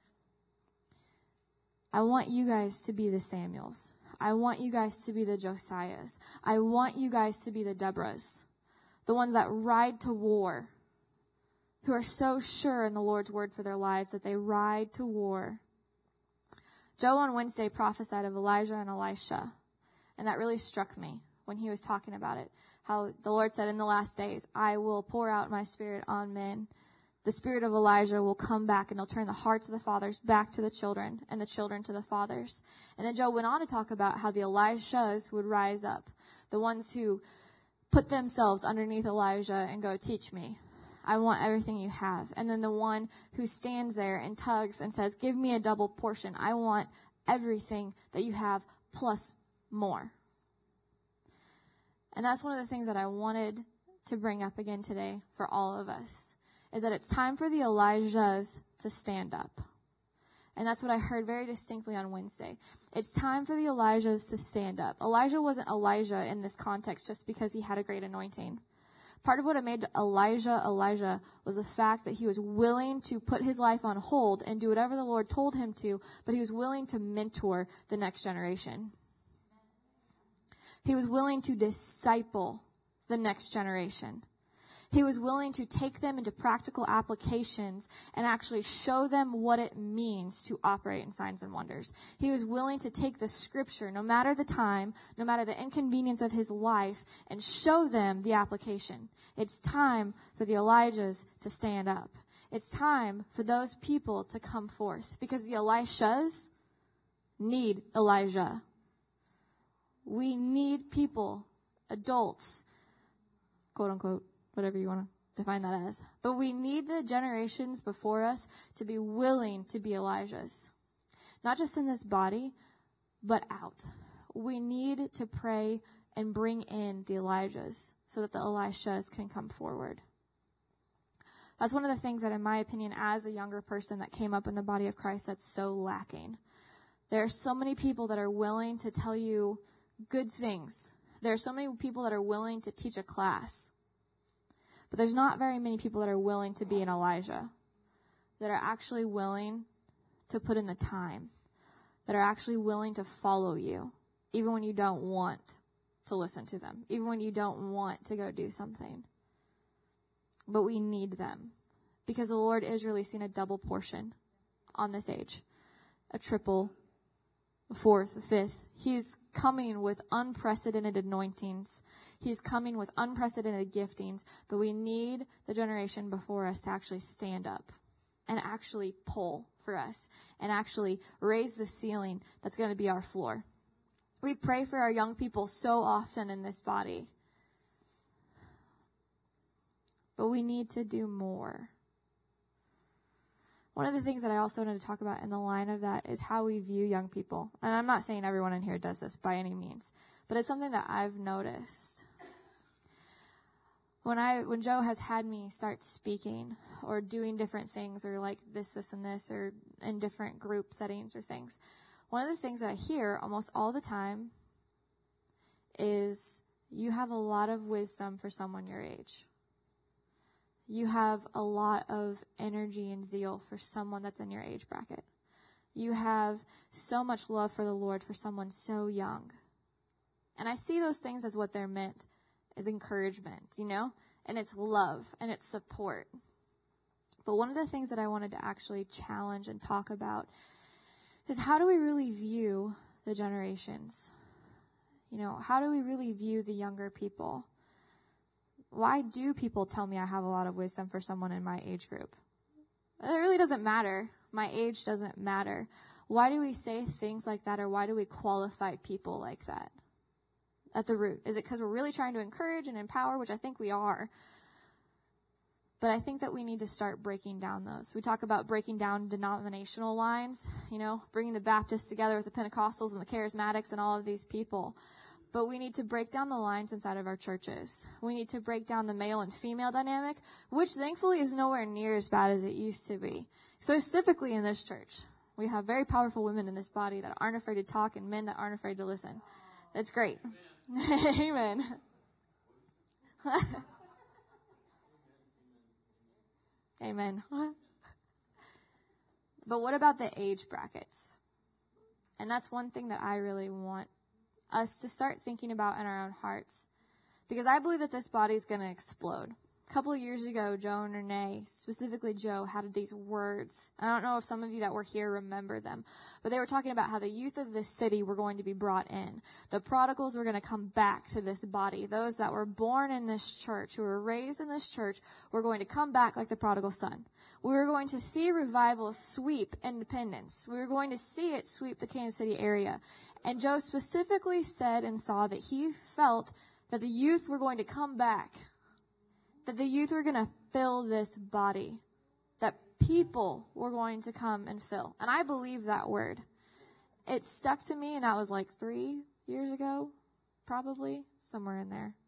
S3: I want you guys to be the Samuels. I want you guys to be the Josiahs. I want you guys to be the Deborahs, the ones that ride to war, who are so sure in the Lord's word for their lives that they ride to war. Joe on Wednesday prophesied of Elijah and Elisha, and that really struck me when he was talking about it, how the Lord said in the last days, I will pour out my spirit on men. The spirit of Elijah will come back, and he'll turn the hearts of the fathers back to the children, and the children to the fathers. And then Joe went on to talk about how the Elishas would rise up, the ones who put themselves underneath Elijah and go, teach me. I want everything you have. And then the one who stands there and tugs and says, give me a double portion. I want everything that you have plus more. And that's one of the things that I wanted to bring up again today for all of us, is that it's time for the Elijahs to stand up. And that's what I heard very distinctly on Wednesday. It's time for the Elijahs to stand up. Elijah wasn't Elijah in this context just because he had a great anointing. Part of what made Elijah was the fact that he was willing to put his life on hold and do whatever the Lord told him to, but he was willing to mentor the next generation. He was willing to disciple the next generation. He was willing to take them into practical applications and actually show them what it means to operate in signs and wonders. He was willing to take the Scripture, no matter the time, no matter the inconvenience of his life, and show them the application. It's time for the Elijahs to stand up. It's time for those people to come forth, because the Elishas need Elijah. We need people, adults, quote unquote, whatever you want to define that as. But we need the generations before us to be willing to be Elijahs. Not just in this body, but out. We need to pray and bring in the Elijahs so that the Elishas can come forward. That's one of the things that, in my opinion, as a younger person that came up in the body of Christ, that's so lacking. There are so many people that are willing to tell you good things. There are so many people that are willing to teach a class. But there's not very many people that are willing to be an Elijah, that are actually willing to put in the time, that are actually willing to follow you, even when you don't want to listen to them, even when you don't want to go do something. But we need them, because the Lord is releasing a double portion on this age, a triple, a fourth, a fifth. He's coming with unprecedented anointings. He's coming with unprecedented giftings. But we need the generation before us to actually stand up and actually pull for us and actually raise the ceiling that's going to be our floor. We pray for our young people so often in this body. But we need to do more. One of the things that I also wanted to talk about in the line of that is how we view young people. And I'm not saying everyone in here does this by any means, but it's something that I've noticed. When Joe has had me start speaking or doing different things, or like this, and this, or in different group settings or things, one of the things that I hear almost all the time is, you have a lot of wisdom for someone your age. You have a lot of energy and zeal for someone that's in your age bracket. You have so much love for the Lord for someone so young. And I see those things as what they're meant, as encouragement, and it's love and it's support. But one of the things that I wanted to actually challenge and talk about is, how do we really view the generations? How do we really view the younger people? Why do people tell me I have a lot of wisdom for someone in my age group? It really doesn't matter. My age doesn't matter. Why do we say things like that, or why do we qualify people like that at the root? Is it because we're really trying to encourage and empower, which I think we are? But I think that we need to start breaking down those. We talk about breaking down denominational lines, bringing the Baptists together with the Pentecostals and the Charismatics and all of these people. but we need to break down the lines inside of our churches. We need to break down the male and female dynamic, which thankfully is nowhere near as bad as it used to be. Specifically in this church, we have very powerful women in this body that aren't afraid to talk and men that aren't afraid to listen. That's great. Amen. Amen. But what about the age brackets? And that's one thing that I really want us to start thinking about in our own hearts. Because I believe that this body is going to explode. A couple of years ago, Joe and Renee, specifically Joe, had these words. I don't know if some of you that were here remember them, but they were talking about how the youth of this city were going to be brought in. The prodigals were going to come back to this body. Those that were born in this church, who were raised in this church, were going to come back like the prodigal son. We were going to see revival sweep Independence. We were going to see it sweep the Kansas City area. And Joe specifically said and saw that he felt that the youth were going to come back, that the youth were going to fill this body, that people were going to come and fill. And I believe that word. It stuck to me, and that was like 3 years ago, probably, somewhere in there.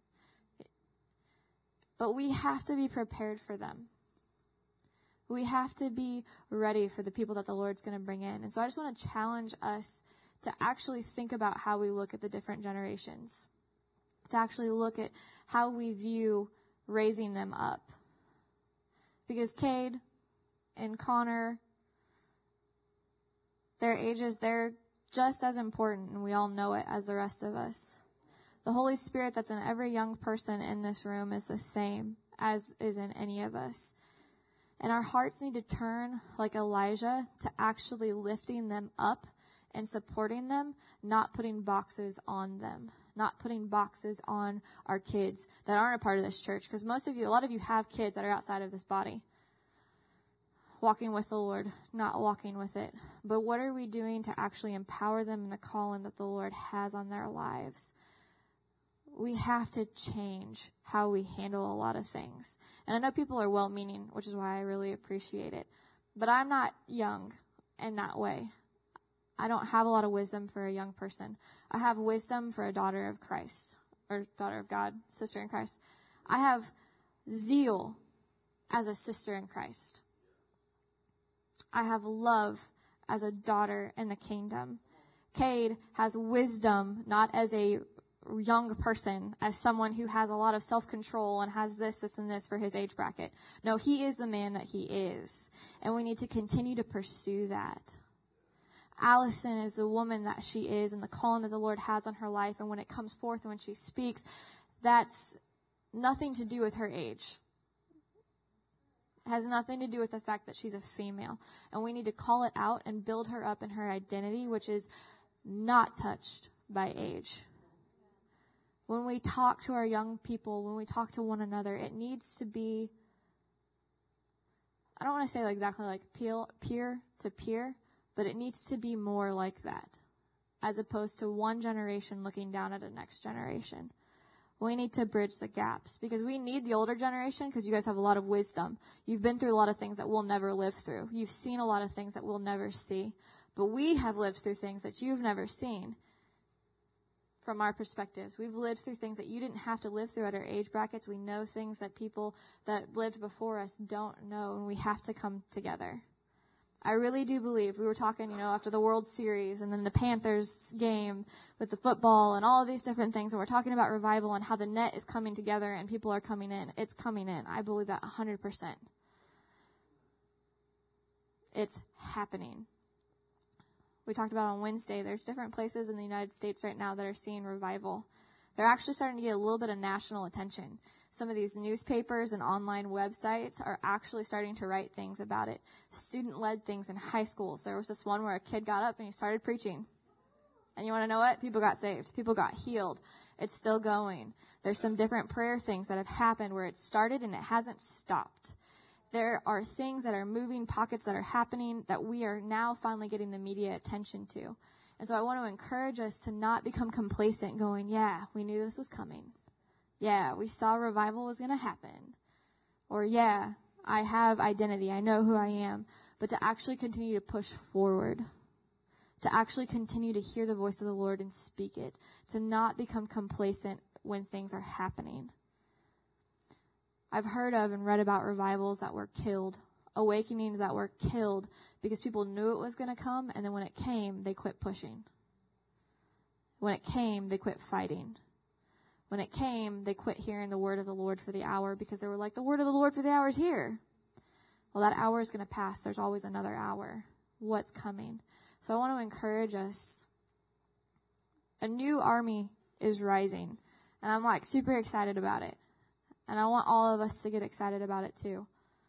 S3: But we have to be prepared for them. We have to be ready for the people that the Lord's going to bring in. And so I just want to challenge us to actually think about how we look at the different generations, to actually look at how we view raising them up. Because Cade and Connor, their ages, they're just as important, and we all know it, as the rest of us. The Holy Spirit that's in every young person in this room is the same as is in any of us. And our hearts need to turn like Elijah to actually lifting them up and supporting them, not putting boxes on them. Not putting boxes on our kids that aren't a part of this church. Because a lot of you have kids that are outside of this body. Walking with the Lord, not walking with it. But what are we doing to actually empower them in the calling that the Lord has on their lives? We have to change how we handle a lot of things. And I know people are well-meaning, which is why I really appreciate it. But I'm not young in that way. I don't have a lot of wisdom for a young person. I have wisdom for a daughter of Christ, or daughter of God, sister in Christ. I have zeal as a sister in Christ. I have love as a daughter in the kingdom. Cade has wisdom, not as a young person, as someone who has a lot of self-control and has this, and this for his age bracket. No, he is the man that he is. And we need to continue to pursue that. Allison is the woman that she is and the calling that the Lord has on her life. And when it comes forth and when she speaks, that's nothing to do with her age. It has nothing to do with the fact that she's a female. And we need to call it out and build her up in her identity, which is not touched by age. When we talk to our young people, when we talk to one another, it needs to be, I don't want to say exactly like peer to peer, but it needs to be more like that, as opposed to one generation looking down at the next generation. We need to bridge the gaps, because we need the older generation, because you guys have a lot of wisdom. You've been through a lot of things that we'll never live through. You've seen a lot of things that we'll never see. But we have lived through things that you've never seen from our perspectives. We've lived through things that you didn't have to live through at our age brackets. We know things that people that lived before us don't know, and we have to come together. I really do believe, we were talking, after the World Series and then the Panthers game with the football and all of these different things, and we're talking about revival and how the net is coming together and people are coming in. It's coming in. I believe that 100%. It's happening. We talked about on Wednesday, there's different places in the United States right now that are seeing revival. They're actually starting to get a little bit of national attention. Some of these newspapers and online websites are actually starting to write things about it. Student-led things in high schools. There was this one where a kid got up and he started preaching. And you want to know what? People got saved. People got healed. It's still going. There's some different prayer things that have happened where it started and it hasn't stopped. There are things that are moving, pockets that are happening that we are now finally getting the media attention to. And so I want to encourage us to not become complacent going, yeah, we knew this was coming. Yeah, we saw revival was going to happen. Or yeah, I have identity. I know who I am. But to actually continue to push forward. to actually continue to hear the voice of the Lord and speak it, to not become complacent when things are happening. I've heard of and read about revivals that were killed, awakenings that were killed because people knew it was going to come, and then when it came, they quit pushing. When it came, they quit fighting. When it came, they quit hearing the word of the Lord for the hour because they were like, the word of the Lord for the hour is here. Well, that hour is going to pass. There's always another hour. What's coming? So I want to encourage us. A new army is rising, and I'm like super excited about it. And I want all of us to get excited about it too.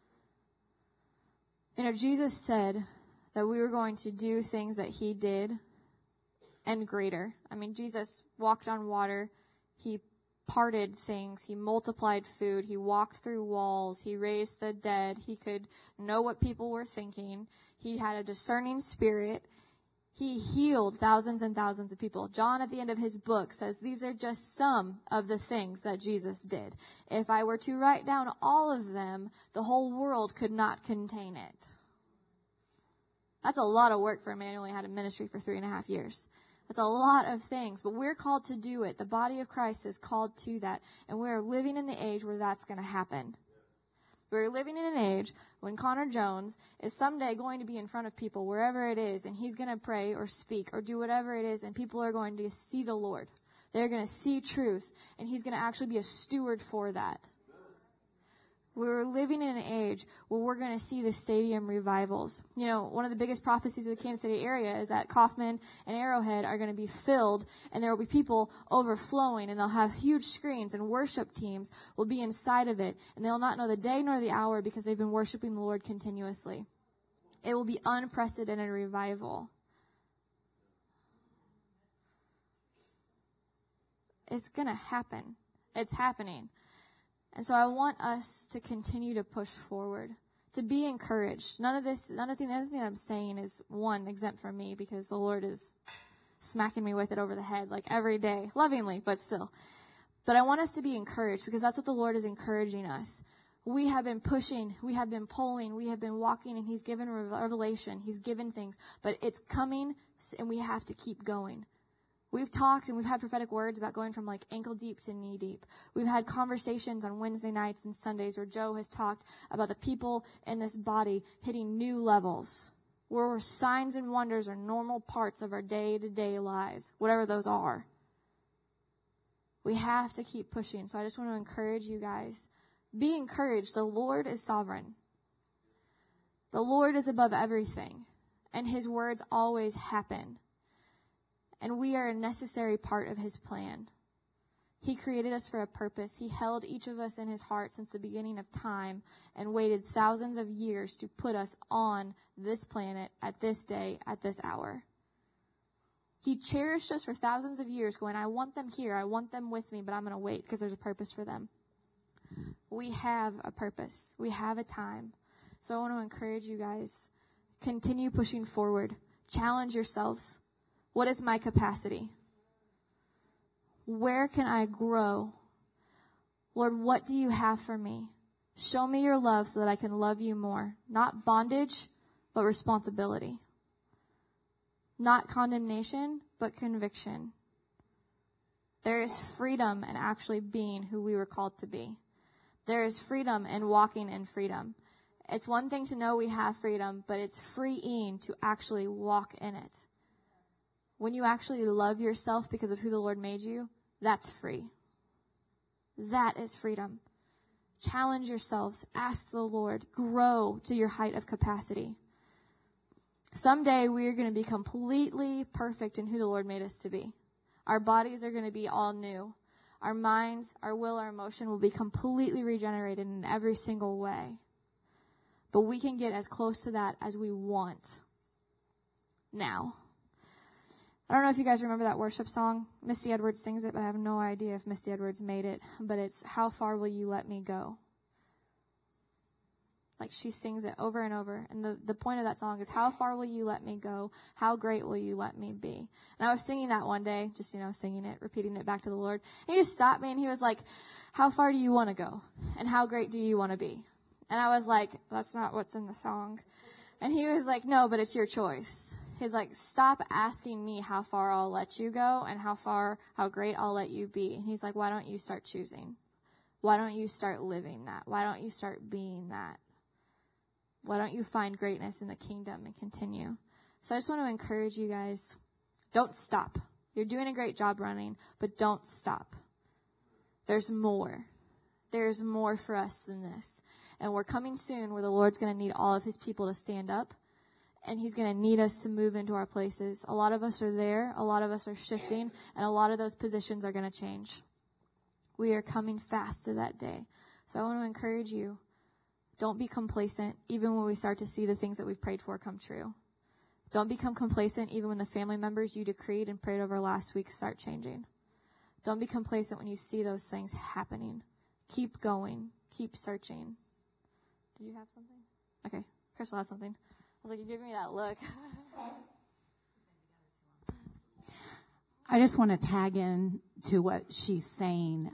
S3: You know, Jesus said that we were going to do things that he did and greater. I mean, Jesus walked on water. He parted things. He multiplied food. He walked through walls. He raised the dead. He could know what people were thinking. He had a discerning spirit. He healed thousands and thousands of people. John, at the end of his book, says these are just some of the things that Jesus did. If I were to write down all of them, the whole world could not contain it. That's a lot of work for a man who only had a ministry for 3.5 years. That's a lot of things, but we're called to do it. The body of Christ is called to that, and we're living in the age where that's going to happen. We're living in an age when Connor Jones is someday going to be in front of people, wherever it is, and he's going to pray or speak or do whatever it is, and people are going to see the Lord. They're going to see truth, and he's going to actually be a steward for that. We're living in an age where we're going to see the stadium revivals. You know, one of the biggest prophecies of the Kansas City area is that Kaufman and Arrowhead are going to be filled, and there will be people overflowing, and they'll have huge screens, and worship teams will be inside of it, and they'll not know the day nor the hour because they've been worshiping the Lord continuously. It will be unprecedented revival. It's going to happen. It's happening. And so I want us to continue to push forward, to be encouraged. Nothing that I'm saying is, one, exempt from me because the Lord is smacking me with it over the head like every day, lovingly, but still. But I want us to be encouraged because that's what the Lord is encouraging us. We have been pushing, we have been pulling, we have been walking, and he's given revelation, he's given things, but it's coming, and we have to keep going. We've talked and we've had prophetic words about going from like ankle deep to knee deep. We've had conversations on Wednesday nights and Sundays where Joe has talked about the people in this body hitting new levels, where signs and wonders are normal parts of our day-to-day lives, whatever those are. We have to keep pushing. So I just want to encourage you guys. Be encouraged. The Lord is sovereign. The Lord is above everything, and his words always happen. And we are a necessary part of his plan. He created us for a purpose. He held each of us in his heart since the beginning of time and waited thousands of years to put us on this planet at this day, at this hour. He cherished us for thousands of years going, I want them here. I want them with me, but I'm going to wait because there's a purpose for them. We have a purpose. We have a time. So I want to encourage you guys, continue pushing forward. Challenge yourselves. What is my capacity? Where can I grow? Lord, what do you have for me? Show me your love so that I can love you more. Not bondage, but responsibility. Not condemnation, but conviction. There is freedom in actually being who we were called to be. There is freedom in walking in freedom. It's one thing to know we have freedom, but it's freeing to actually walk in it. When you actually love yourself because of who the Lord made you, that's free. That is freedom. Challenge yourselves. Ask the Lord. Grow to your height of capacity. Someday we are going to be completely perfect in who the Lord made us to be. Our bodies are going to be all new. Our minds, our will, our emotion will be completely regenerated in every single way. But we can get as close to that as we want now. I don't know if you guys remember that worship song. Misty Edwards sings it, but I have no idea if Misty Edwards made it. But it's, How Far Will You Let Me Go? Like, she sings it over and over. And the point of that song is, how far will you let me go? How great will you let me be? And I was singing that one day, just, singing it, repeating it back to the Lord. And he just stopped me and he was like, how far do you want to go? And how great do you want to be? And I was like, that's not what's in the song. And he was like, no, but it's your choice. He's like, stop asking me how far I'll let you go and how great I'll let you be. And he's like, why don't you start choosing? Why don't you start living that? Why don't you start being that? Why don't you find greatness in the kingdom and continue? So I just want to encourage you guys, don't stop. You're doing a great job running, but don't stop. There's more. There's more for us than this. And we're coming soon where the Lord's going to need all of his people to stand up. And he's going to need us to move into our places. A lot of us are there. A lot of us are shifting. And a lot of those positions are going to change. We are coming fast to that day. So I want to encourage you. Don't be complacent even when we start to see the things that we've prayed for come true. Don't become complacent even when the family members you decreed and prayed over last week start changing. Don't be complacent when you see those things happening. Keep going. Keep searching. Did you have something? Okay. Crystal has something. I was like, you're giving me that look.
S4: I just want to tag in to what she's saying.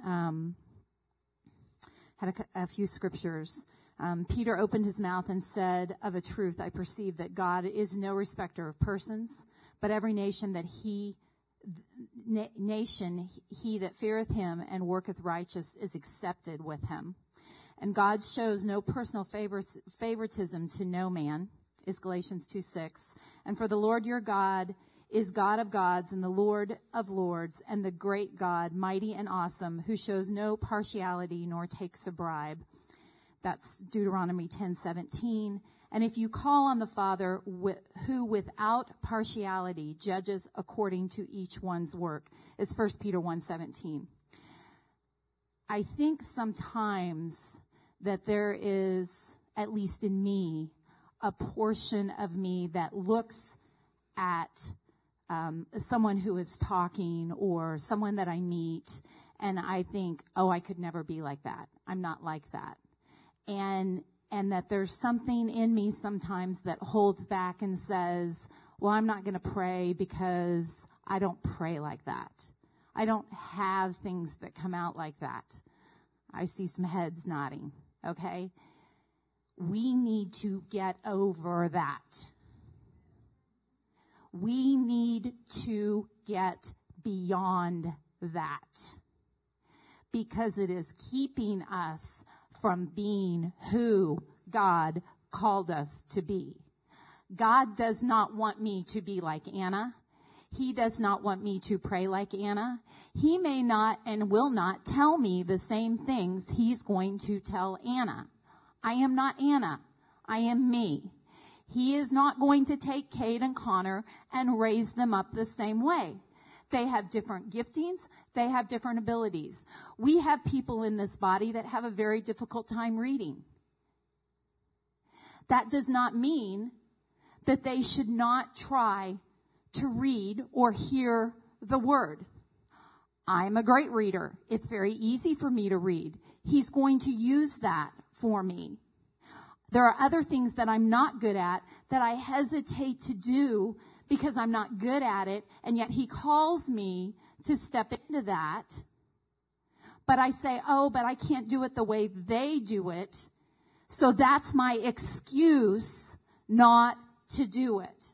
S4: Had a few scriptures. Peter opened his mouth and said, of a truth, I perceive that God is no respecter of persons, but every nation he that feareth him and worketh righteous is accepted with him. And God shows no personal favoritism to no man, is Galatians 2:6. And for the Lord your God is God of gods and the Lord of lords and the great God, mighty and awesome, who shows no partiality nor takes a bribe. That's Deuteronomy 10:17. And if you call on the Father who without partiality judges according to each one's work, is 1 Peter 1:17. I think sometimes that there is, at least in me, a portion of me that looks at someone who is talking or someone that I meet, and I think, oh, I could never be like that. I'm not like that. And that there's something in me sometimes that holds back and says, well, I'm not going to pray because I don't pray like that. I don't have things that come out like that. I see some heads nodding, okay? We need to get over that. We need to get beyond that because it is keeping us from being who God called us to be. God does not want me to be like Anna. He does not want me to pray like Anna. He may not and will not tell me the same things he's going to tell Anna. I am not Anna. I am me. He is not going to take Kate and Connor and raise them up the same way. They have different giftings. They have different abilities. We have people in this body that have a very difficult time reading. That does not mean that they should not try to read or hear the word. I'm a great reader. It's very easy for me to read. He's going to use that for me. There are other things that I'm not good at that I hesitate to do because I'm not good at it, and yet he calls me to step into that. But I say, oh, but I can't do it the way they do it. So that's my excuse not to do it.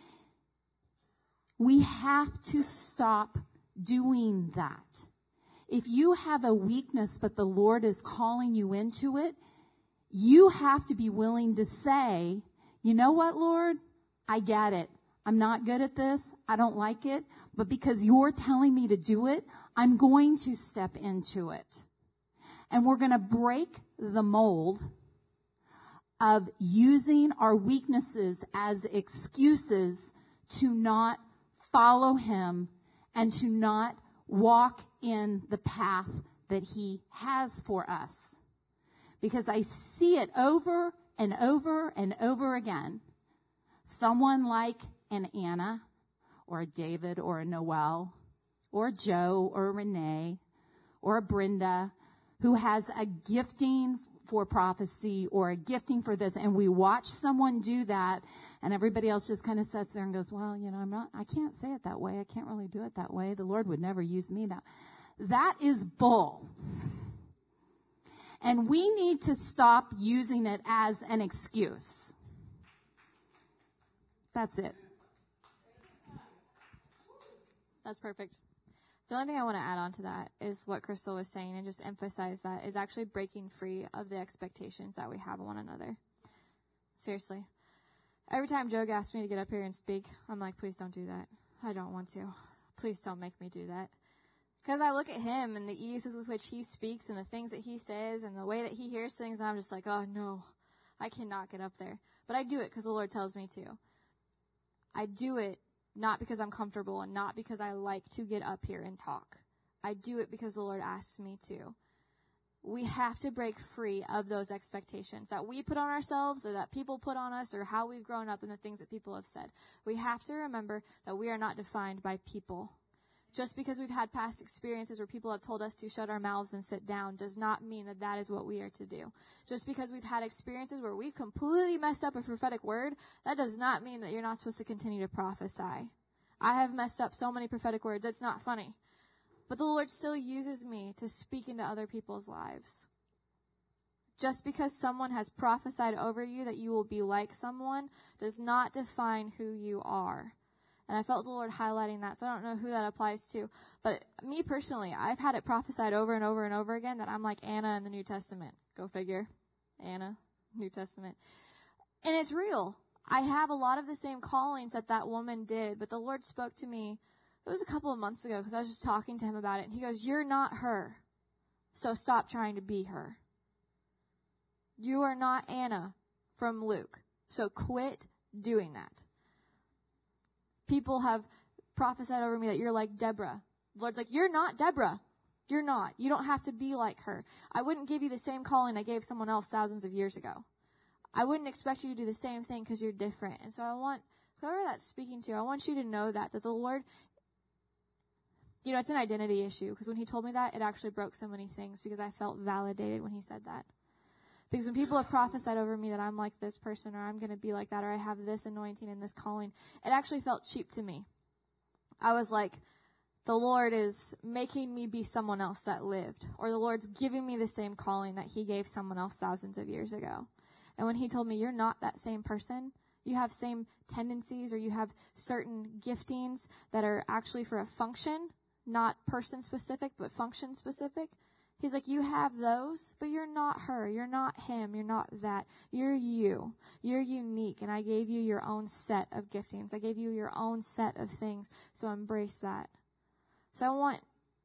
S4: We have to stop doing that. If you have a weakness, but the Lord is calling you into it, you have to be willing to say, you know what, Lord? I get it. I'm not good at this. I don't like it. But because you're telling me to do it, I'm going to step into it. And we're going to break the mold of using our weaknesses as excuses to not follow him and to not walk in the path that he has for us. Because I see it over and over and over again. Someone like an Anna or a David or a Noel or a Joe or a Renee or a Brenda who has a gifting for prophecy or a gifting for this, and we watch someone do that, and everybody else just kind of sits there and goes, well, you know, I can't say it that way. I can't really do it that way. The Lord would never use me that. That is bull. And we need to stop using it as an excuse. That's it.
S3: That's perfect. The only thing I want to add on to that is what Crystal was saying, and just emphasize that is actually breaking free of the expectations that we have of one another. Seriously. Every time Joe asks me to get up here and speak, I'm like, please don't do that. I don't want to. Please don't make me do that. Because I look at him and the ease with which he speaks and the things that he says and the way that he hears things, and I'm just like, oh, no, I cannot get up there. But I do it because the Lord tells me to. I do it not because I'm comfortable and not because I like to get up here and talk. I do it because the Lord asks me to. We have to break free of those expectations that we put on ourselves or that people put on us or how we've grown up and the things that people have said. We have to remember that we are not defined by people. Just because we've had past experiences where people have told us to shut our mouths and sit down does not mean that that is what we are to do. Just because we've had experiences where we've completely messed up a prophetic word, that does not mean that you're not supposed to continue to prophesy. I have messed up so many prophetic words, it's not funny. But the Lord still uses me to speak into other people's lives. Just because someone has prophesied over you that you will be like someone does not define who you are. And I felt the Lord highlighting that, so I don't know who that applies to. But me personally, I've had it prophesied over and over and over again that I'm like Anna in the New Testament. Go figure. Anna, New Testament. And it's real. I have a lot of the same callings that that woman did, but the Lord spoke to me, it was a couple of months ago, because I was just talking to him about it, and he goes, you're not her, so stop trying to be her. You are not Anna from Luke, so quit doing that. People have prophesied over me that you're like Deborah. The Lord's like, you're not Deborah. You're not. You don't have to be like her. I wouldn't give you the same calling I gave someone else thousands of years ago. I wouldn't expect you to do the same thing because you're different. And so I want, whoever that's speaking to, I want you to know that the Lord, you know, it's an identity issue. Because when he told me that, it actually broke so many things because I felt validated when he said that. Because when people have prophesied over me that I'm like this person or I'm going to be like that or I have this anointing and this calling, it actually felt cheap to me. I was like, the Lord is making me be someone else that lived. Or the Lord's giving me the same calling that he gave someone else thousands of years ago. And when he told me, you're not that same person, you have same tendencies or you have certain giftings that are actually for a function, not person specific, but function specific. He's like, you have those, but you're not her. You're not him. You're not that. You're you. You're unique. And I gave you your own set of giftings. I gave you your own set of things. So embrace that. So I want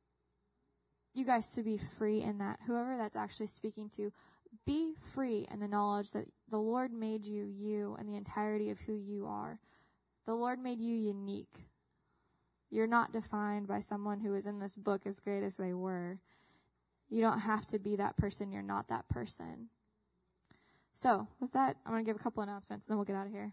S3: you guys to be free in that. Whoever that's actually speaking to, be free in the knowledge that the Lord made you, you, and the entirety of who you are. The Lord made you unique. You're not defined by someone who is in this book as great as they were. You don't have to be that person. You're not that person. So, with that, I'm going to give a couple announcements, and then we'll get out of here.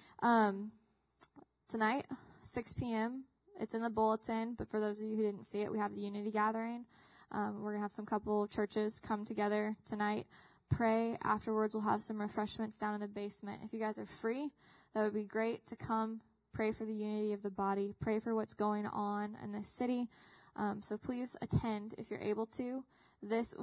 S3: Tonight, 6 p.m., it's in the bulletin, but for those of you who didn't see it, we have the Unity Gathering. We're going to have some couple churches come together tonight, pray. Afterwards, we'll have some refreshments down in the basement. If you guys are free, that would be great to come pray for the unity of the body, pray for what's going on in this city. So please attend if you're able to. This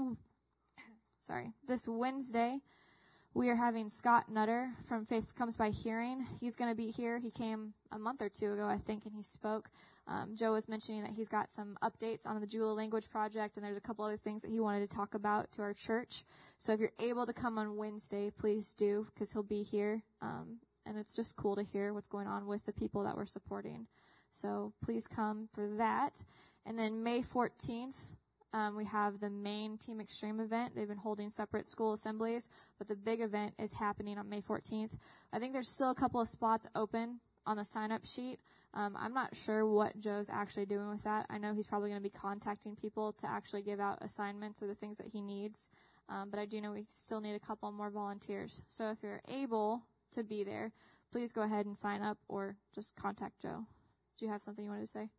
S3: Wednesday, we are having Scott Nutter from Faith Comes by Hearing. He's going to be here. He came a month or two ago, I think, and he spoke. Joe was mentioning that he's got some updates on the Jewel Language Project, and there's a couple other things that he wanted to talk about to our church. So if you're able to come on Wednesday, please do, because he'll be here. And it's just cool to hear what's going on with the people that we're supporting. So please come for that. And then May 14th, we have the main Team Extreme event. They've been holding separate school assemblies, but the big event is happening on May 14th. I think there's still a couple of spots open on the sign-up sheet. I'm not sure what Joe's actually doing with that. I know he's probably going to be contacting people to actually give out assignments or the things that he needs. But I do know we still need a couple more volunteers. So if you're able to be there, please go ahead and sign up or just contact Joe. Do you have something you wanted to say?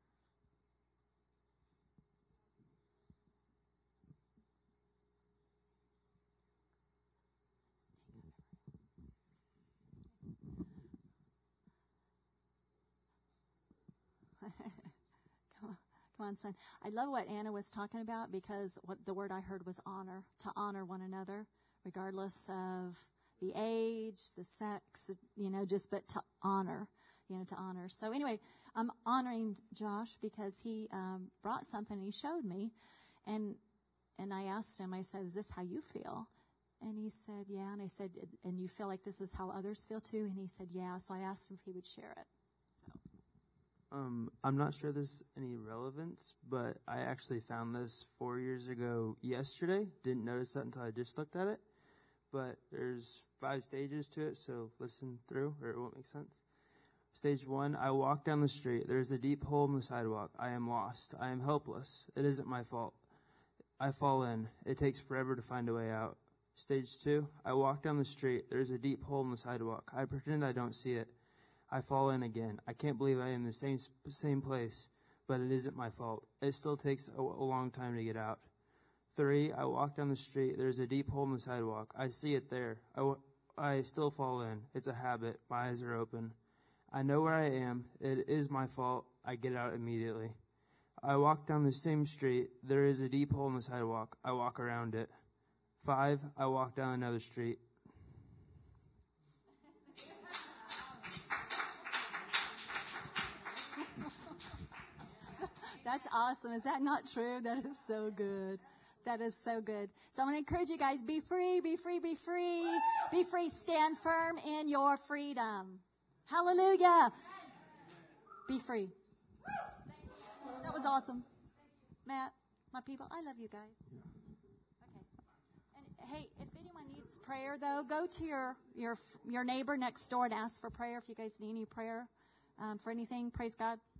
S1: Come on, son. I love what Anna was talking about because what the word I heard was honor, to honor one another, regardless of the age, the sex, but to honor, to honor. So anyway, I'm honoring Josh because he brought something he showed me. And I asked him, I said, is this how you feel? And he said, yeah. And I said, and you feel like this is how others feel too? And he said, yeah. So I asked him if he would share it.
S5: I'm not sure this has any relevance, but I actually found this 4 years ago yesterday. Didn't notice that until I just looked at it. But there's 5 stages to it, so listen through or it won't make sense. Stage 1, I walk down the street. There is a deep hole in the sidewalk. I am lost. I am helpless. It isn't my fault. I fall in. It takes forever to find a way out. Stage 2, I walk down the street. There is a deep hole in the sidewalk. I pretend I don't see it. I fall in again. I can't believe I am in the same place, but it isn't my fault. It still takes a long time to get out. 3, I walk down the street. There's a deep hole in the sidewalk. I see it there. I still fall in. It's a habit. My eyes are open. I know where I am. It is my fault. I get out immediately. I walk down the same street. There is a deep hole in the sidewalk. I walk around it. 5, I walk down another street.
S1: That's awesome. Is that not true? That is so good. That is so good. So I want to encourage you guys, be free, be free, be free. Be free. Stand firm in your freedom. Hallelujah. Be free. That was awesome. Matt, my people, I love you guys. Okay. And hey, if anyone needs prayer, though, go to your neighbor next door and ask for prayer if you guys need any prayer for anything. Praise God.